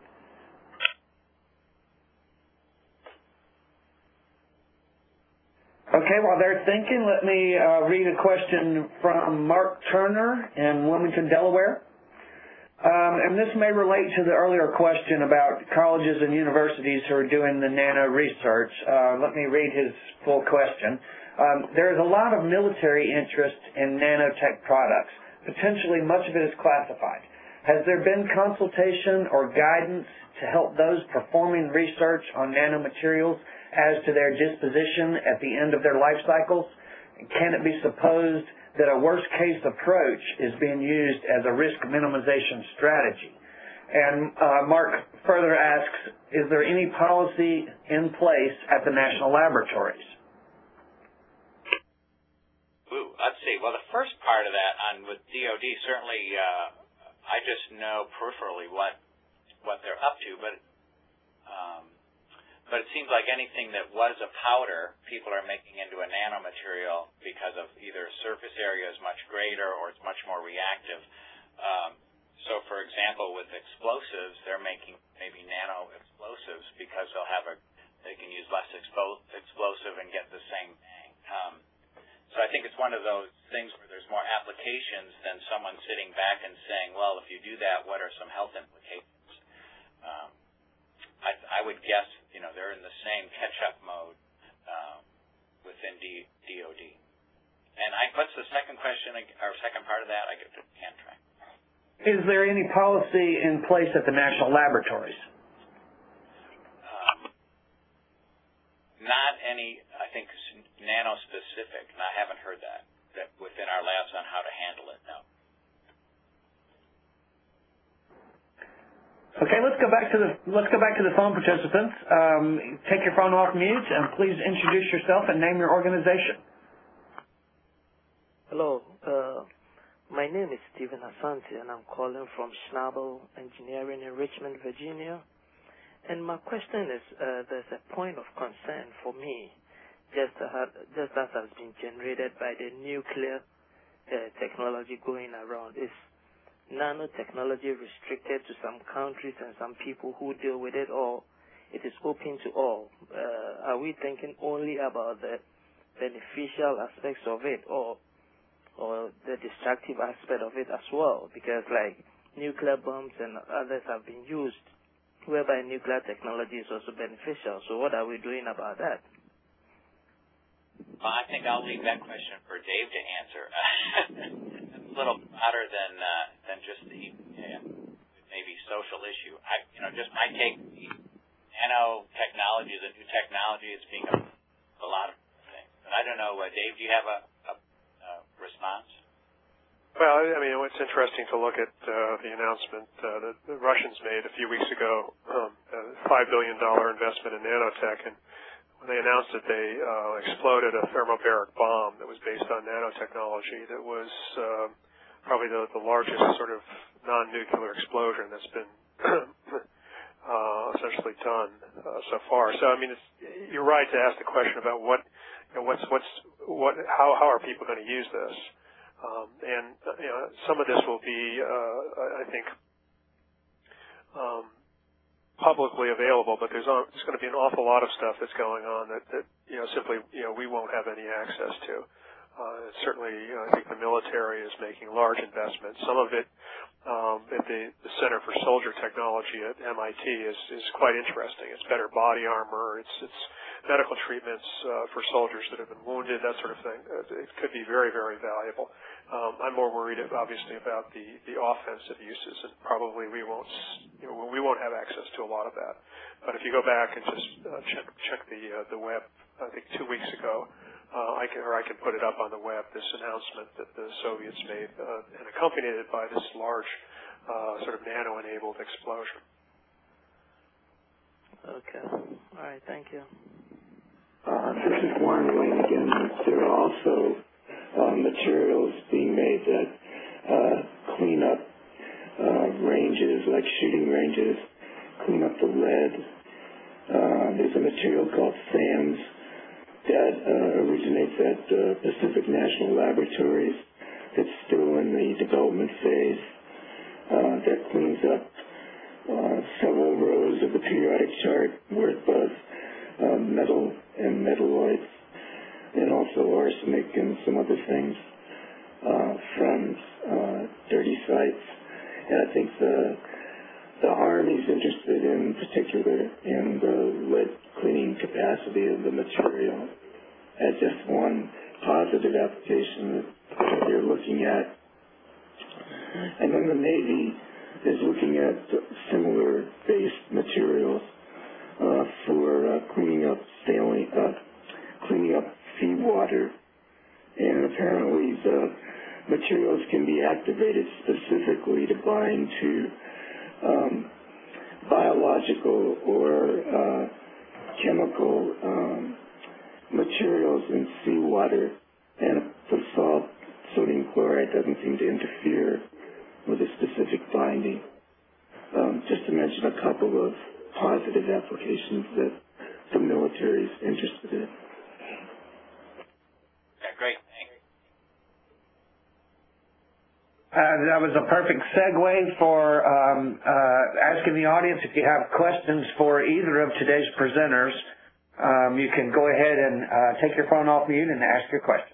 Okay, while they're thinking, let me uh, read a question from Mark Turner in Wilmington, Delaware. Um, and this may relate to the earlier question about colleges and universities who are doing the nano research. Uh, let me read his full question. Um, there is a lot of military interest in nanotech products. Potentially much of it is classified. Has there been consultation or guidance to help those performing research on nanomaterials as to their disposition at the end of their life cycles? Can it be supposed that a worst-case approach is being used as a risk minimization strategy? And uh, Mark further asks, is there any policy in place at the national laboratories?
Ooh, let's see. Well, the first part of that on with D O D, certainly uh, I just know peripherally what what they're up to, but um, But it seems like anything that was a powder, people are making into a nanomaterial because of either surface area is much greater or it's much more reactive. Um, so, for example, with explosives, they're making maybe nano explosives because they'll have a, they can use less expo explosive and get the same bang. Um, so I think it's one of those things where there's more applications than someone sitting back and saying, well, if you do that, what are some health implications? Um, I, I would guess, you know, they're in the same catch-up mode uh, within D O D. And I, what's the second question, or second part of that? I can't track.
Is there any policy in place at the national laboratories?
Um, not any, I think, nano-specific, and I haven't heard that, that within our labs on how to handle it, no.
Okay, let's go back to the let's go back to the phone participants. Um, take your phone off mute and please introduce yourself and name your organization.
Hello, uh, my name is Stephen Asante and I'm calling from Schnabel Engineering in Richmond, Virginia. And my question is, uh, there's a point of concern for me, just uh, just as has been generated by the nuclear uh, technology going around. Is nanotechnology restricted to some countries and some people who deal with it, or it is open to all? Uh, are we thinking only about the beneficial aspects of it, or or the destructive aspect of it as well? Because like nuclear bombs and others have been used, whereby nuclear technology is also beneficial. So what are we doing about that?
Well, I think I'll leave that question for Dave to answer. It's a little broader than uh, than just the uh, maybe social issue. I, you know, just my take. Nanotechnology is a new technology. It's being a, a lot of things. But I don't know, uh, Dave. Do you have a, a, a response?
Well, I mean, it's interesting to look at uh, the announcement uh, that the Russians made a few weeks ago, um, a five billion dollars investment in nanotech, and when they announced it, they uh, exploded a thermobaric bomb that was based on nanotechnology that was uh, probably the, the largest sort of non-nuclear explosion that's been uh, essentially done uh, so far. So, I mean, it's, you're right to ask the question about what, you know, what's, what's, what, how, how are people going to use this? Um, and, you know, some of this will be, uh, I think, um, publicly available, but there's, there's going to be an awful lot of stuff that's going on that, that you know, simply, you know, we won't have any access to. Uh, certainly, you know, I think the military is making large investments. Some of it um, at the, the Center for Soldier Technology at M I T is, is quite interesting. It's better body armor. It's, it's medical treatments uh, for soldiers that have been wounded, that sort of thing. It could be very, very valuable. Um, I'm more worried, obviously, about the, the offensive uses, and probably we won't, you know, we won't have access to a lot of that. But if you go back and just uh, check check the uh, the web, I think two weeks ago, uh, I can or I can put it up on the web. This announcement that the Soviets made, uh, and accompanied it by this large, uh, sort of nano-enabled explosion.
Okay. All right. Thank you.
Uh, this is Warren Wayne again. There are also uh, materials being made that uh, clean up uh, ranges, like shooting ranges, clean up the lead. Uh, there's a material called SAMS that uh, originates at uh, Pacific National Laboratories that's still in the development phase uh, that cleans up uh, several rows of the periodic chart where it was uh, metal and metalloids, and also arsenic and some other things uh, from uh, dirty sites. And I think the the Army's interested in particular in the lead cleaning capacity of the material as just one positive application that they're looking at. And then the Navy is looking at similar based materials uh, for uh, cleaning up saline, uh, cleaning up seawater, and apparently the materials can be activated specifically to bind to um, biological or uh, chemical um, materials in seawater, and the salt sodium chloride doesn't seem to interfere with a specific binding. Um, just to mention a couple of positive applications that the military is interested in.
Yeah, great. Thanks.
Uh, that was a perfect segue for um, uh, asking the audience if you have questions for either of today's presenters. Um, you can go ahead and uh, take your phone off mute and ask your question.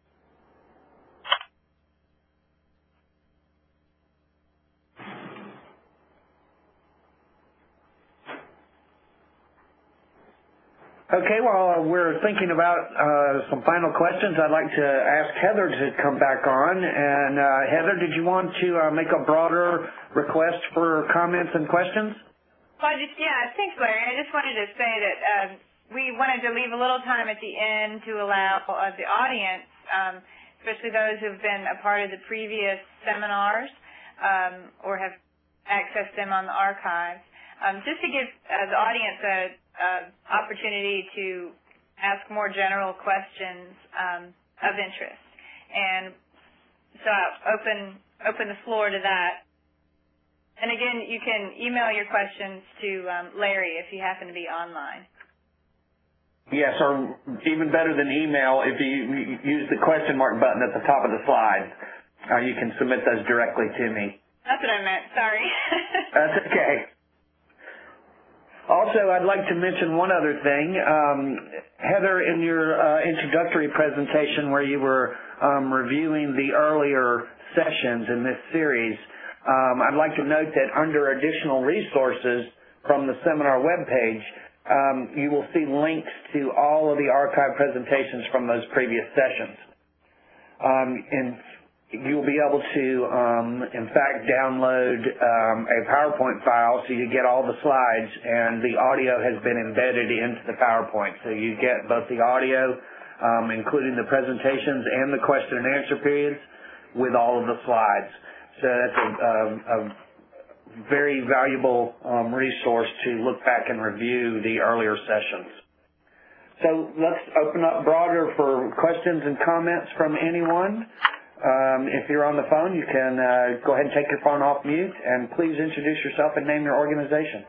Okay, while we're thinking about uh, some final questions, I'd like to ask Heather to come back on. And uh, Heather, did you want to uh, make a broader request for comments and questions?
Well, I just, yeah, thanks, Larry. I just wanted to say that um, we wanted to leave a little time at the end to allow uh, the audience, um, especially those who've been a part of the previous seminars um, or have accessed them on the archives, um, just to give uh, the audience a Uh, opportunity to ask more general questions um, of interest, and so I'll open open the floor to that. And again, you can email your questions to um, Larry if you happen to be online.
Yes, or even better than email, if you use the question mark button at the top of the slide, uh, you can submit those directly to me.
That's what I meant. Sorry.
That's okay. Also, I'd like to mention one other thing. Um, Heather, in your uh, introductory presentation where you were um, reviewing the earlier sessions in this series, um, I'd like to note that under additional resources from the seminar webpage, um, you will see links to all of the archived presentations from those previous sessions. Um, and you'll be able to, um, in fact, download um, a PowerPoint file so you get all the slides, and the audio has been embedded into the PowerPoint. So you get both the audio, um, including the presentations and the question and answer periods, with all of the slides. So that's a, a, a very valuable um, resource to look back and review the earlier sessions. So let's open up broader for questions and comments from anyone. Um, if you're on the phone, you can uh, go ahead and take your phone off mute, and please introduce yourself and name your organization.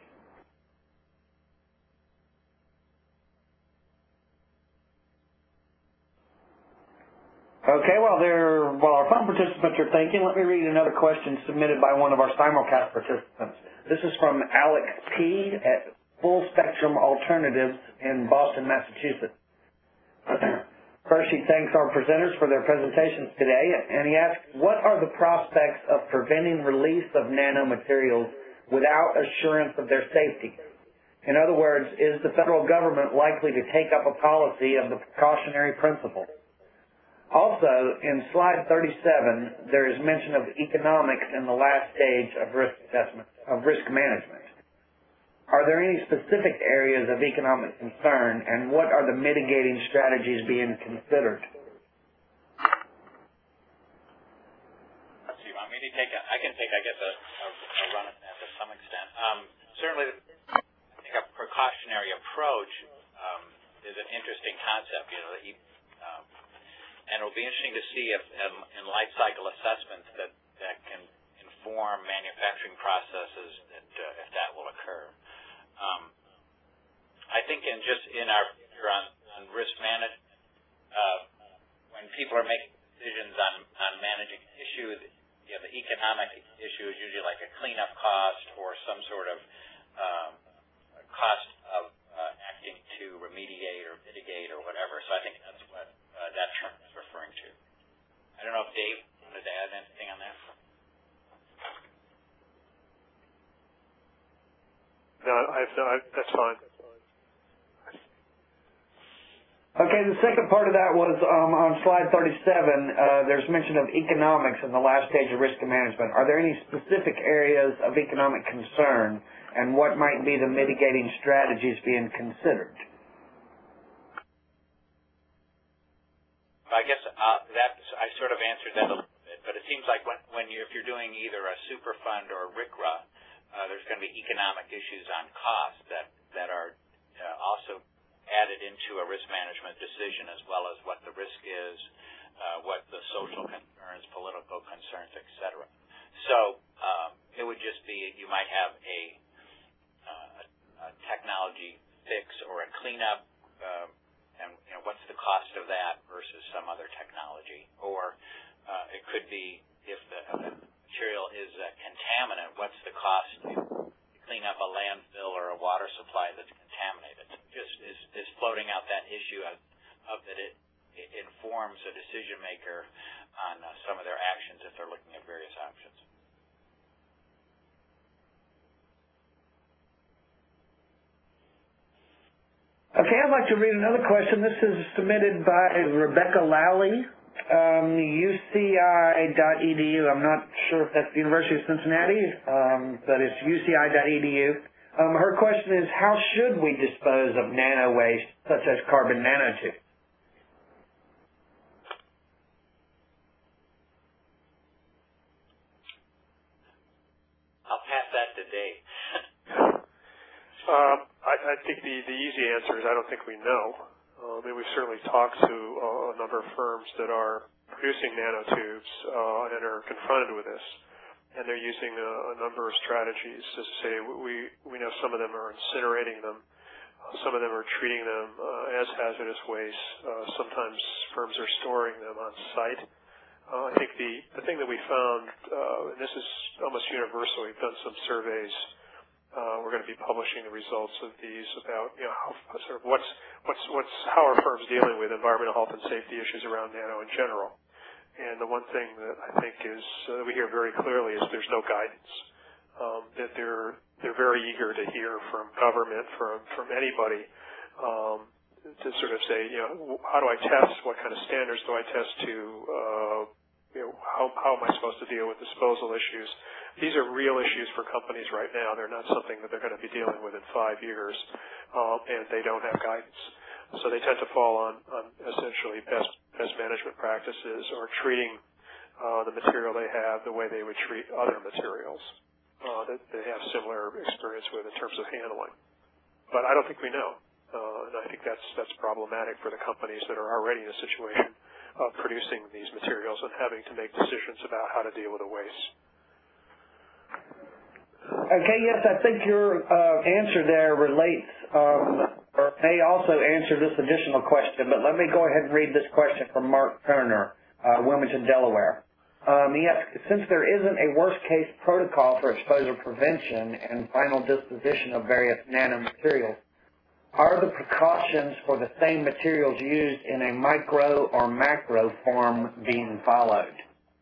Okay, while, they're, while our phone participants are thinking, let me read another question submitted by one of our simulcast participants. This is from Alex P. at Full Spectrum Alternatives in Boston, Massachusetts. First, he thanks our presenters for their presentations today, and he asks, what are the prospects of preventing release of nanomaterials without assurance of their safety? In other words, is the federal government likely to take up a policy of the precautionary principle? Also, in slide thirty-seven, there is mention of economics in the last stage of risk assessment, of risk management. Are there any specific areas of economic concern, and what are the mitigating strategies being considered?
Let's see, you want me to take a, I can take, I guess, a, a, a run at that to some extent. Um, certainly, I think a precautionary approach um, is an interesting concept, you know, that you, um, and it will be interesting to see if um, in life cycle assessments that, that can inform manufacturing processes that, uh, if that will occur. Um, I think in just in our on, on risk management, uh, when people are making decisions on, on managing an issue, you know, the economic issue is usually like a cleanup cost or some sort of um, cost of uh, acting to remediate or mitigate or whatever. So I think that's what uh, that term is referring to. I don't know if Dave wanted to add anything on that.
No, I, no I, that's fine.
Okay, the second part of that was um, on slide thirty-seven. Uh, there's mention of economics in the last stage of risk management. Are there any specific areas of economic concern, and what might be the mitigating strategies being considered?
I guess uh, that I sort of answered that a little bit, but it seems like when, when you if you're doing either a Superfund or a R C R A, uh, there's going to be economic issues on costs that that are uh, also added into a risk management decision, as well as what the risk is, uh, what the social concerns, political concerns, et cetera. So um, it would just be you might have a, uh, a technology fix or a cleanup. Uh, And you know, what's the cost of that versus some other technology? Or uh, it could be if the, if the material is a contaminant, what's the cost to clean up a landfill or a water supply that's contaminated? Just is, is floating out that issue of, of that it, it informs a decision maker on uh, some of their actions if they're looking at various options.
Okay, I'd like to read another question. This is submitted by Rebecca Lally, um, U C I dot E D U. I'm not sure if that's the University of Cincinnati, um, but it's U C I dot E D U. Um, her question is, how should we dispose of nano waste, such as carbon nanotubes?
I'll pass that to Dave.
um, I, I think the, the easy answer is I don't think we know. Uh, I mean, we've certainly talked to uh, a number of firms that are producing nanotubes uh, and are confronted with this, and they're using a, a number of strategies. As I say, we, we know some of them are incinerating them. Uh, some of them are treating them uh, as hazardous waste. Uh, sometimes firms are storing them on site. Uh, I think the, the thing that we found, uh, and this is almost universal, we've done some surveys. Uh, we're going to be publishing the results of these about, you know, how, sort of what's, what's, what's, how are firms dealing with environmental health and safety issues around nano in general. And the one thing that I think is uh, we hear very clearly is there's no guidance. Um, that there they're very eager to hear from government, from from anybody, um, to sort of say, you know, how do I test? What kind of standards do I test to? Uh, you know, how how am I supposed to deal with disposal issues? These are real issues for companies right now. They're not something that they're going to be dealing with in five years, uh, and they don't have guidance. So they tend to fall on, on essentially best best management practices or treating uh, the material they have the way they would treat other materials uh, that they have similar experience with in terms of handling. But I don't think we know, uh, and I think that's that's problematic for the companies that are already in a situation of producing these materials and having to make decisions about how to deal with the waste.
Okay, yes, I think your uh, answer there relates um, or may also answer this additional question, but let me go ahead and read this question from Mark Turner, uh, Wilmington, Delaware. Um, he asks, since there isn't a worst-case protocol for exposure prevention and final disposition of various nanomaterials, are the precautions for the same materials used in a micro or macro form being followed?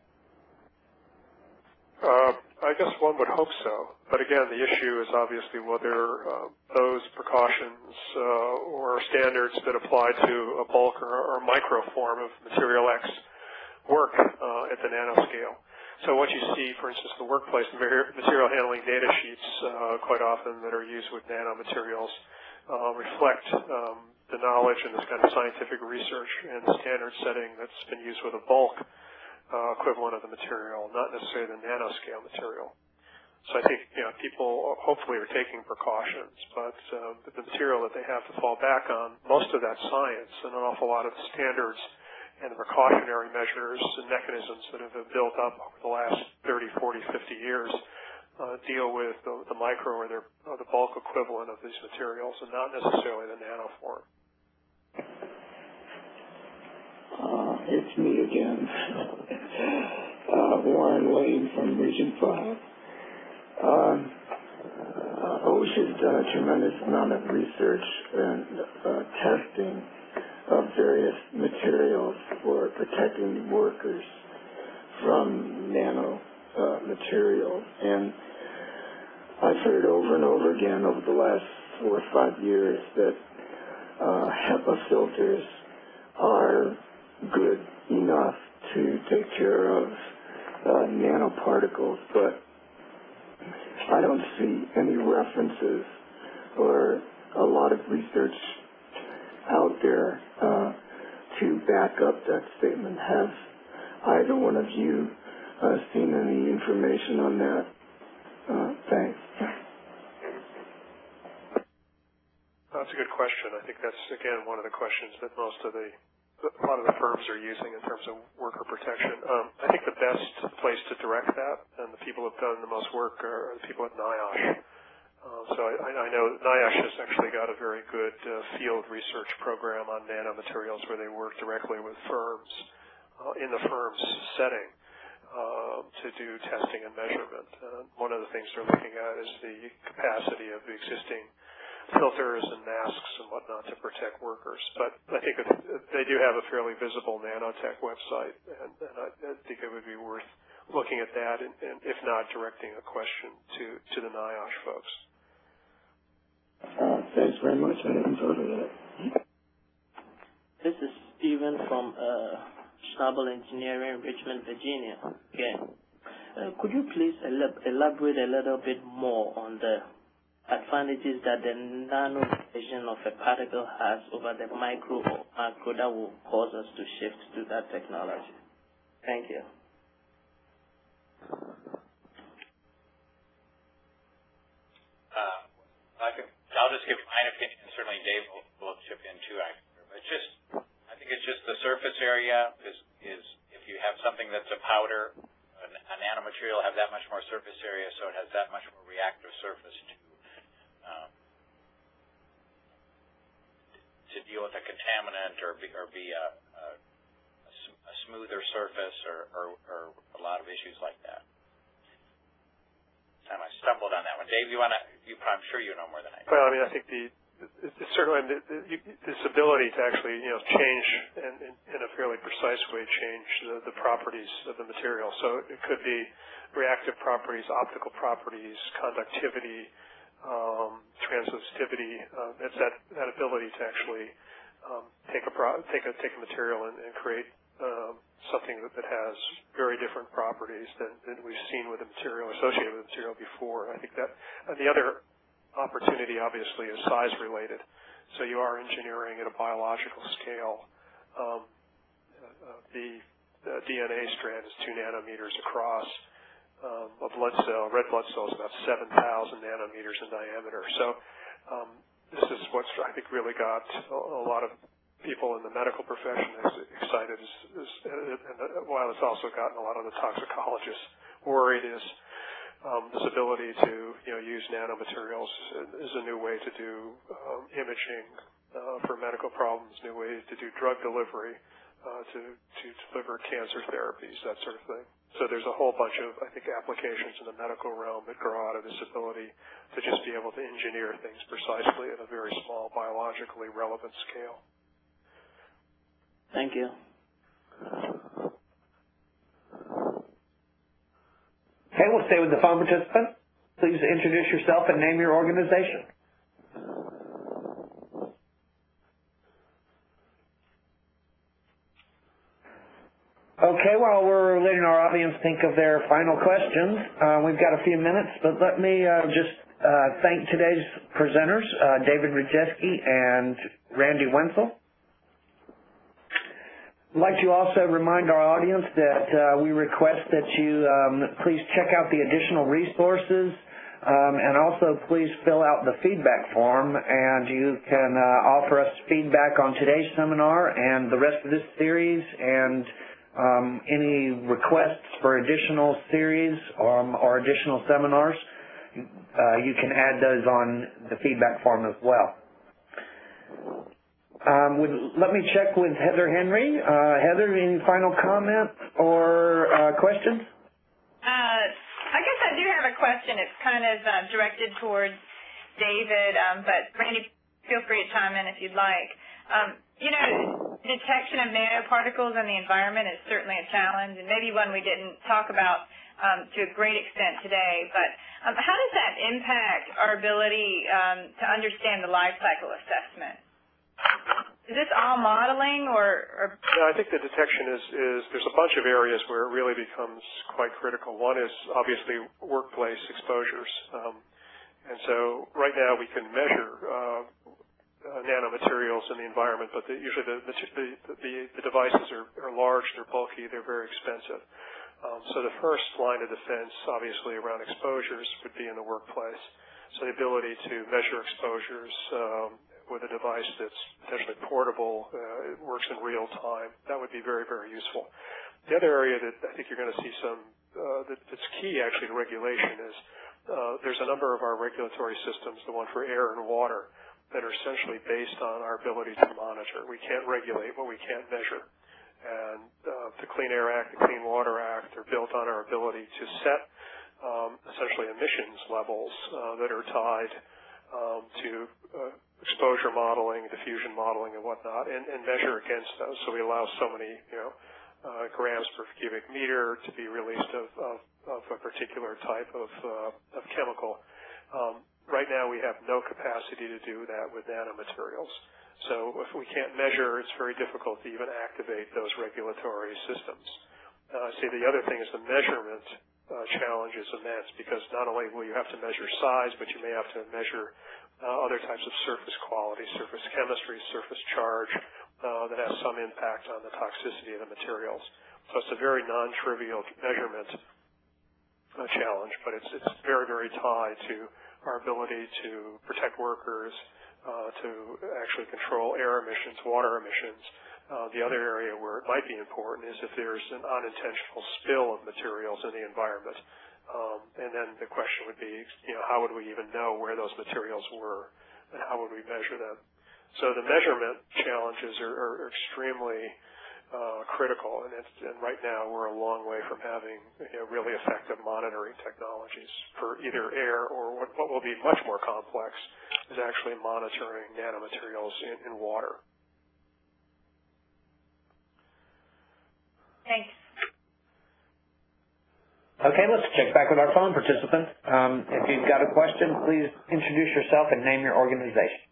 Uh, I guess one would hope so. But again, the issue is obviously whether uh, those precautions uh, or standards that apply to a bulk or, or micro form of material X work uh, at the nanoscale. So what you see, for instance, the workplace material handling data sheets uh, quite often that are used with nanomaterials uh, reflect um, the knowledge and this kind of scientific research and the standard setting that's been used with a bulk Uh, equivalent of the material, not necessarily the nanoscale material. So I think, you know, people hopefully are taking precautions, but uh, the material that they have to fall back on, most of that science and an awful lot of the standards and the precautionary measures and mechanisms that have been built up over the last thirty, forty, fifty years uh, deal with the, the micro or, their, or the bulk equivalent of these materials and not necessarily the nanoform.
Uh, it's me again. uh, Warren Lane from Region five. Um, uh, OSHA's done a tremendous amount of research and uh, testing of various materials for protecting workers from nano uh, materials. And I've heard over and over again over the last four or five years that uh, HEPA filters are good enough to take care of uh, nanoparticles, but I don't see any references or a lot of research out there uh, to back up that statement. Have either one of you uh, seen any information on that? Uh, thanks.
That's a good question. I think that's, again, one of the questions that most of the a lot of the firms are using in terms of worker protection. Um, I think the best place to direct that, and the people who have done the most work, are the people at NIOSH. Uh, so I, I know NIOSH has actually got a very good uh, field research program on nanomaterials where they work directly with firms uh, in the firm's setting uh, to do testing and measurement. Uh, one of the things they're looking at is the capacity of the existing filters and masks and whatnot to protect workers. But I think they do have a fairly visible nanotech website, and, and I, I think it would be worth looking at that, and, and if not, directing a question to, to the NIOSH folks.
Uh, thanks very much. I haven't thought of that.
This is Stephen from uh, Schnabel Engineering, Richmond, Virginia. Again, uh, could you please elab elaborate a little bit more on the advantages that the nano version of a particle has over the micro or macro that will cause us to shift to that technology? Thank you.
Uh, I can, I'll just give my opinion, and certainly Dave will, will chip in too. But just, I think it's just the surface area is, is if you have something that's a powder, a, a nanomaterial have that much more surface area, so it has that much more reactive surface to Um, to deal with a contaminant or be, or be a, a, a smoother surface or, or, or a lot of issues like that. Time I stumbled on that one. Dave, you want to? You, I'm sure you know more than I do.
Well, I mean, I think the it's certainly the, the, this ability to actually, you know, change and in, in a fairly precise way change the, the properties of the material. So it could be reactive properties, optical properties, conductivity. um, transitivity. Uh, it's that, that ability to actually um, take a pro take a take a material and, and create um, something that, that has very different properties than, than we've seen with the material associated with the material before. I think that uh, the other opportunity, obviously, is size related. So you are engineering at a biological scale. Um, uh, the, the D N A strand is two nanometers across. Um, a blood cell, red blood cell, is about seven thousand nanometers in diameter. So um, this is what's, I think, really got a, a lot of people in the medical profession excited, is, is, and while it's also gotten a lot of the toxicologists worried, is um, this ability to, you know, use nanomaterials is a new way to do um, imaging uh, for medical problems, new way to do drug delivery, uh, to, to deliver cancer therapies, that sort of thing. So there's a whole bunch of, I think, applications in the medical realm that grow out of this ability to just be able to engineer things precisely at a very small, biologically relevant scale.
Thank you. Okay, we'll stay with the phone participant. Please introduce yourself and name your organization. Okay, while we're letting our audience think of their final questions, uh, we've got a few minutes, but let me uh, just uh, thank today's presenters, uh, David Rudjesky and Randy Wenzel. I'd like to also remind our audience that uh, we request that you um, please check out the additional resources um, and also please fill out the feedback form, and you can uh, offer us feedback on today's seminar and the rest of this series, and Um, any requests for additional series um, or additional seminars, uh, you can add those on the feedback form as well. Um, would, let me check with Heather Henry. Uh, Heather, any final comments or uh, questions?
Uh, I guess I do have a question. It's kind of uh, directed towards David, um, but Randy, feel free to chime in if you'd like. Um, you know, detection of nanoparticles in the environment is certainly a challenge, and maybe one we didn't talk about um, to a great extent today. But um, how does that impact our ability um, to understand the life cycle assessment? Is this all modeling, or? or
no, I think the detection is, is there's a bunch of areas where it really becomes quite critical. One is obviously workplace exposures, um, and so right now we can measure Uh, Uh, nanomaterials in the environment, but the, usually the, the, the, the devices are, are large, they're bulky, they're very expensive. Um, so the first line of defense, obviously, around exposures would be in the workplace. So the ability to measure exposures um, with a device that's potentially portable, uh, it works in real time, that would be very, very useful. The other area that I think you're going to see some, uh, that, that's key actually to regulation is uh, there's a number of our regulatory systems, the one for air and water, that are essentially based on our ability to monitor. We can't regulate what we can't measure. And uh, the Clean Air Act, the Clean Water Act are built on our ability to set um, essentially emissions levels uh, that are tied um, to uh, exposure modeling, diffusion modeling, and whatnot, and, and measure against those. So we allow so many, you know, uh, grams per cubic meter to be released of, of, of a particular type of, uh, of chemical. Um, Right now, we have no capacity to do that with nanomaterials. So if we can't measure, it's very difficult to even activate those regulatory systems. Uh, see, the other thing is the measurement uh, challenge is immense, because not only will you have to measure size, but you may have to measure uh, other types of surface quality, surface chemistry, surface charge uh, that has some impact on the toxicity of the materials. So it's a very non-trivial measurement uh, challenge, but it's, it's very, very tied to our ability to protect workers, uh, to actually control air emissions, water emissions. Uh, the other area where it might be important is if there's an unintentional spill of materials in the environment. Um, and then the question would be, you know, how would we even know where those materials were, and how would we measure them? So the measurement challenges are, are extremely Uh, critical, and, it's, and right now we're a long way from having, you know, really effective monitoring technologies for either air, or what, what will be much more complex is actually monitoring nanomaterials in, in water.
Thanks.
Okay, let's check back with our phone participants. Um, if you've got a question, please introduce yourself and name your organization.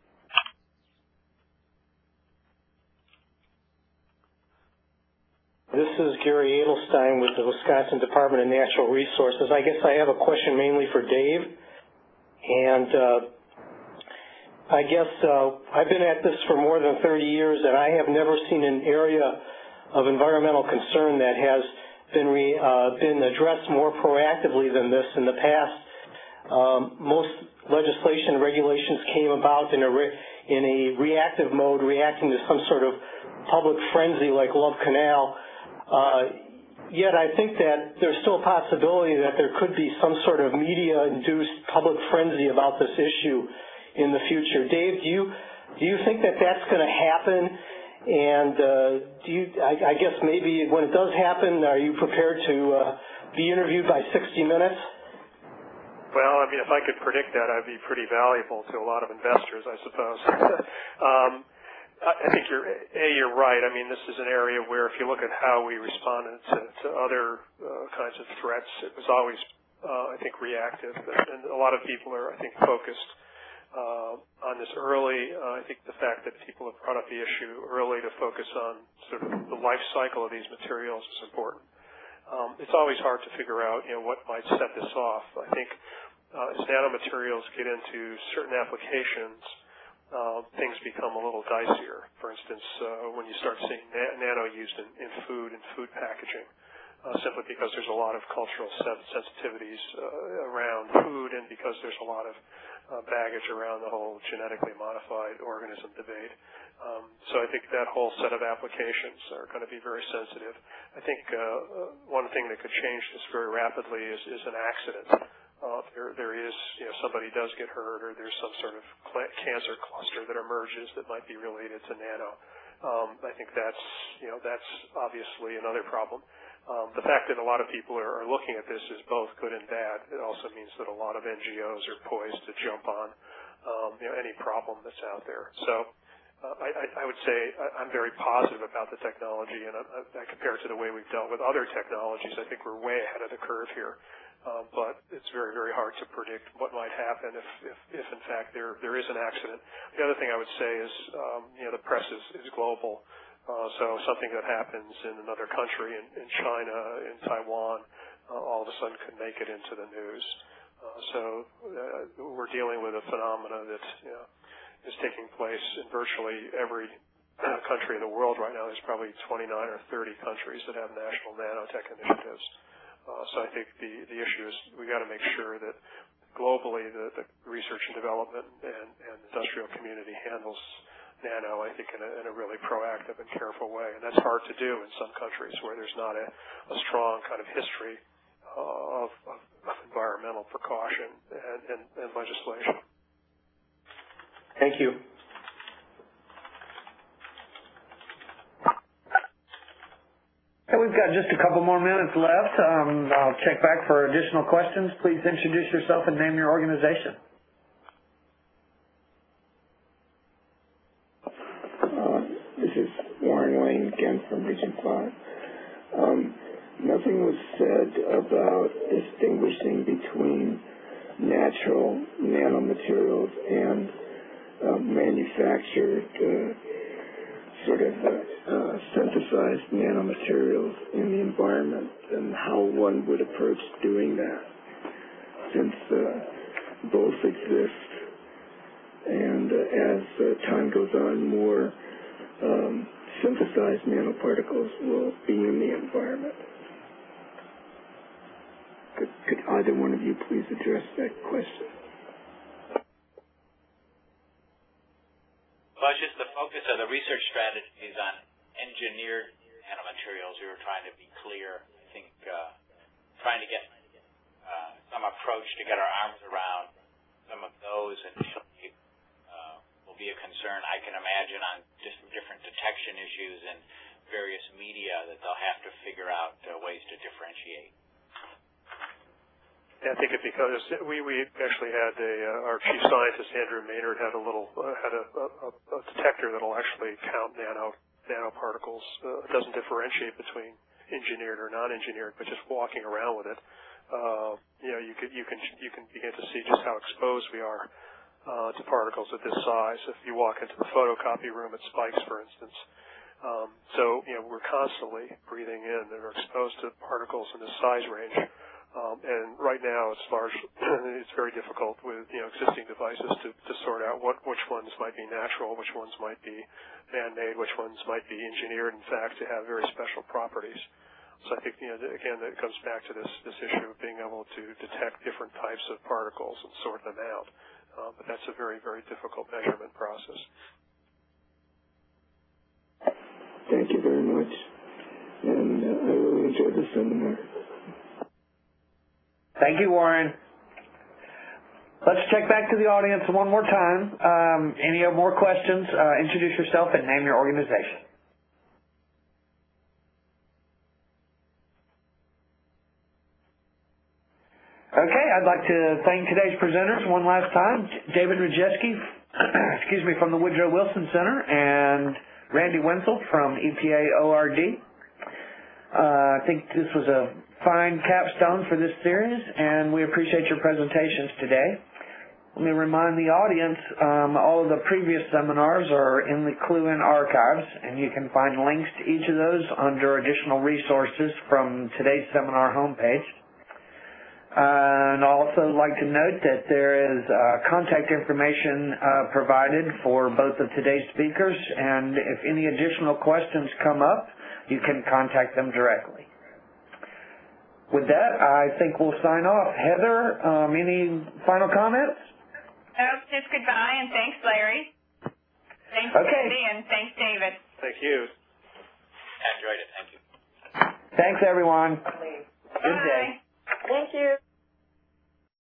This is Gary Edelstein with the Wisconsin Department of Natural Resources. I guess I have a question mainly for Dave. And uh, I guess uh, I've been at this for more than thirty years, and I have never seen an area of environmental concern that has been re, uh, been addressed more proactively than this in the past. Um, most legislation and regulations came about in a re, in a reactive mode, reacting to some sort of public frenzy like Love Canal. Uh, yet I think that there's still a possibility that there could be some sort of media-induced public frenzy about this issue in the future. Dave, do you do you think that that's going to happen? And uh, do you? I, I guess maybe when it does happen, are you prepared to uh, be interviewed by sixty minutes?
Well, I mean, if I could predict that, I'd be pretty valuable to a lot of investors, I suppose. um, I think you're a you're right. I mean, this is an area where if you look at how we responded to, to other uh, kinds of threats, it was always, uh, I think, reactive, and a lot of people are, I think, focused. Uh, on this early, uh, I think the fact that people have brought up the issue early to focus on sort of the life cycle of these materials is important. Um, it's always hard to figure out, you know, what might set this off. I think uh, as nanomaterials get into certain applications, uh, things become a little dicier. For instance, uh, when you start seeing na- nano used in, in food and food packaging, uh, simply because there's a lot of cultural sensitivities uh, around food and because there's a lot of Uh, baggage around the whole genetically modified organism debate. Um, so I think that whole set of applications are going to be very sensitive. I think uh, one thing that could change this very rapidly is, is an accident. Uh, there, there is, you know, somebody does get hurt, or there's some sort of cancer cluster that emerges that might be related to nano. Um, I think that's, you know, that's obviously another problem. Um, the fact that a lot of people are, are looking at this is both good and bad. It also means that a lot of N G Os are poised to jump on, um, you know, any problem that's out there. So uh, I, I, I would say I, I'm very positive about the technology, and I, I compare it to the way we've dealt with other technologies. I think we're way ahead of the curve here. Um, but it's very, very hard to predict what might happen if, if, if in fact there there is an accident. The other thing I would say is, um, you know, the press is, is global. Uh, so something that happens in another country, in, in China, in Taiwan, uh, all of a sudden could make it into the news. Uh, so uh, we're dealing with a phenomena that, you know, is taking place in virtually every uh, country in the world right now. There's probably twenty-nine or thirty countries that have national nanotech initiatives. Uh, so I think the, the issue is we got to make sure that globally the, the research and development and, and industrial community handles nano, I think, in a, in a really proactive and careful way. And that's hard to do in some countries where there's not a, a strong kind of history uh, of, of, of environmental precaution and, and, and legislation.
Thank you.
Okay, we've got just a couple more minutes left. Um, I'll check back for additional questions. Please introduce yourself and name your organization.
Again from Region five. Um, nothing was said about distinguishing between natural nanomaterials and uh, manufactured uh, sort of uh, uh, synthesized nanomaterials in the environment and how one would approach doing that, since uh, both exist. And uh, as uh, time goes on, more um, synthesized nanoparticles will be in the environment. Could, could either one of you please address that question?
Well, it's just the focus of the research strategies on engineered nanomaterials. We were trying to be clear. I think uh, trying to get uh, some approach to get our arms around some of those initially uh, will be a concern. I can imagine on just different detection issues and various media that they'll have to figure out uh, ways to differentiate.
Yeah, I think it because we we actually had a uh, our chief scientist Andrew Maynard had a little uh, had a, a, a detector that'll actually count nano nanoparticles. Uh, it doesn't differentiate between engineered or non-engineered, but just walking around with it, uh, you know, you can you can you can begin to see just how exposed we are uh, to particles at this size. If you walk into the photocopy room at Spikes, for instance, um, so you know we're constantly breathing in and are exposed to particles in this size range. Um, and right now, it's large. It's very difficult with you know existing devices to, to sort out what which ones might be natural, which ones might be man-made, which ones might be engineered. In fact, to have very special properties. So I think you know again it comes back to this this issue of being able to detect different types of particles and sort them out. Uh, but that's a very very difficult measurement process.
Thank you very much, and uh, I really enjoyed the seminar.
Thank you, Warren. Let's check back to the audience one more time. Um, any more questions? Uh, introduce yourself and name your organization. Okay, I'd like to thank today's presenters one last time. David Rajewski, excuse me, from the Woodrow Wilson Center, and Randy Wenzel from E P A O R D. Uh, I think this was a fine capstone for this series, and we appreciate your presentations today. Let me remind the audience, um, all of the previous seminars are in the CLUEN archives, and you can find links to each of those under additional resources from today's seminar homepage. Uh, and I'd also like to note that there is uh, contact information uh, provided for both of today's speakers, and if any additional questions come up, you can contact them directly. With that, I think we'll sign off. Heather, um, any final comments?
No, just goodbye, and thanks, Larry. Thanks,
okay.
Cindy, and thanks, David.
Thank you.
I enjoyed it. Thank you.
Thanks, everyone.
Bye.
Good day.
Thank you.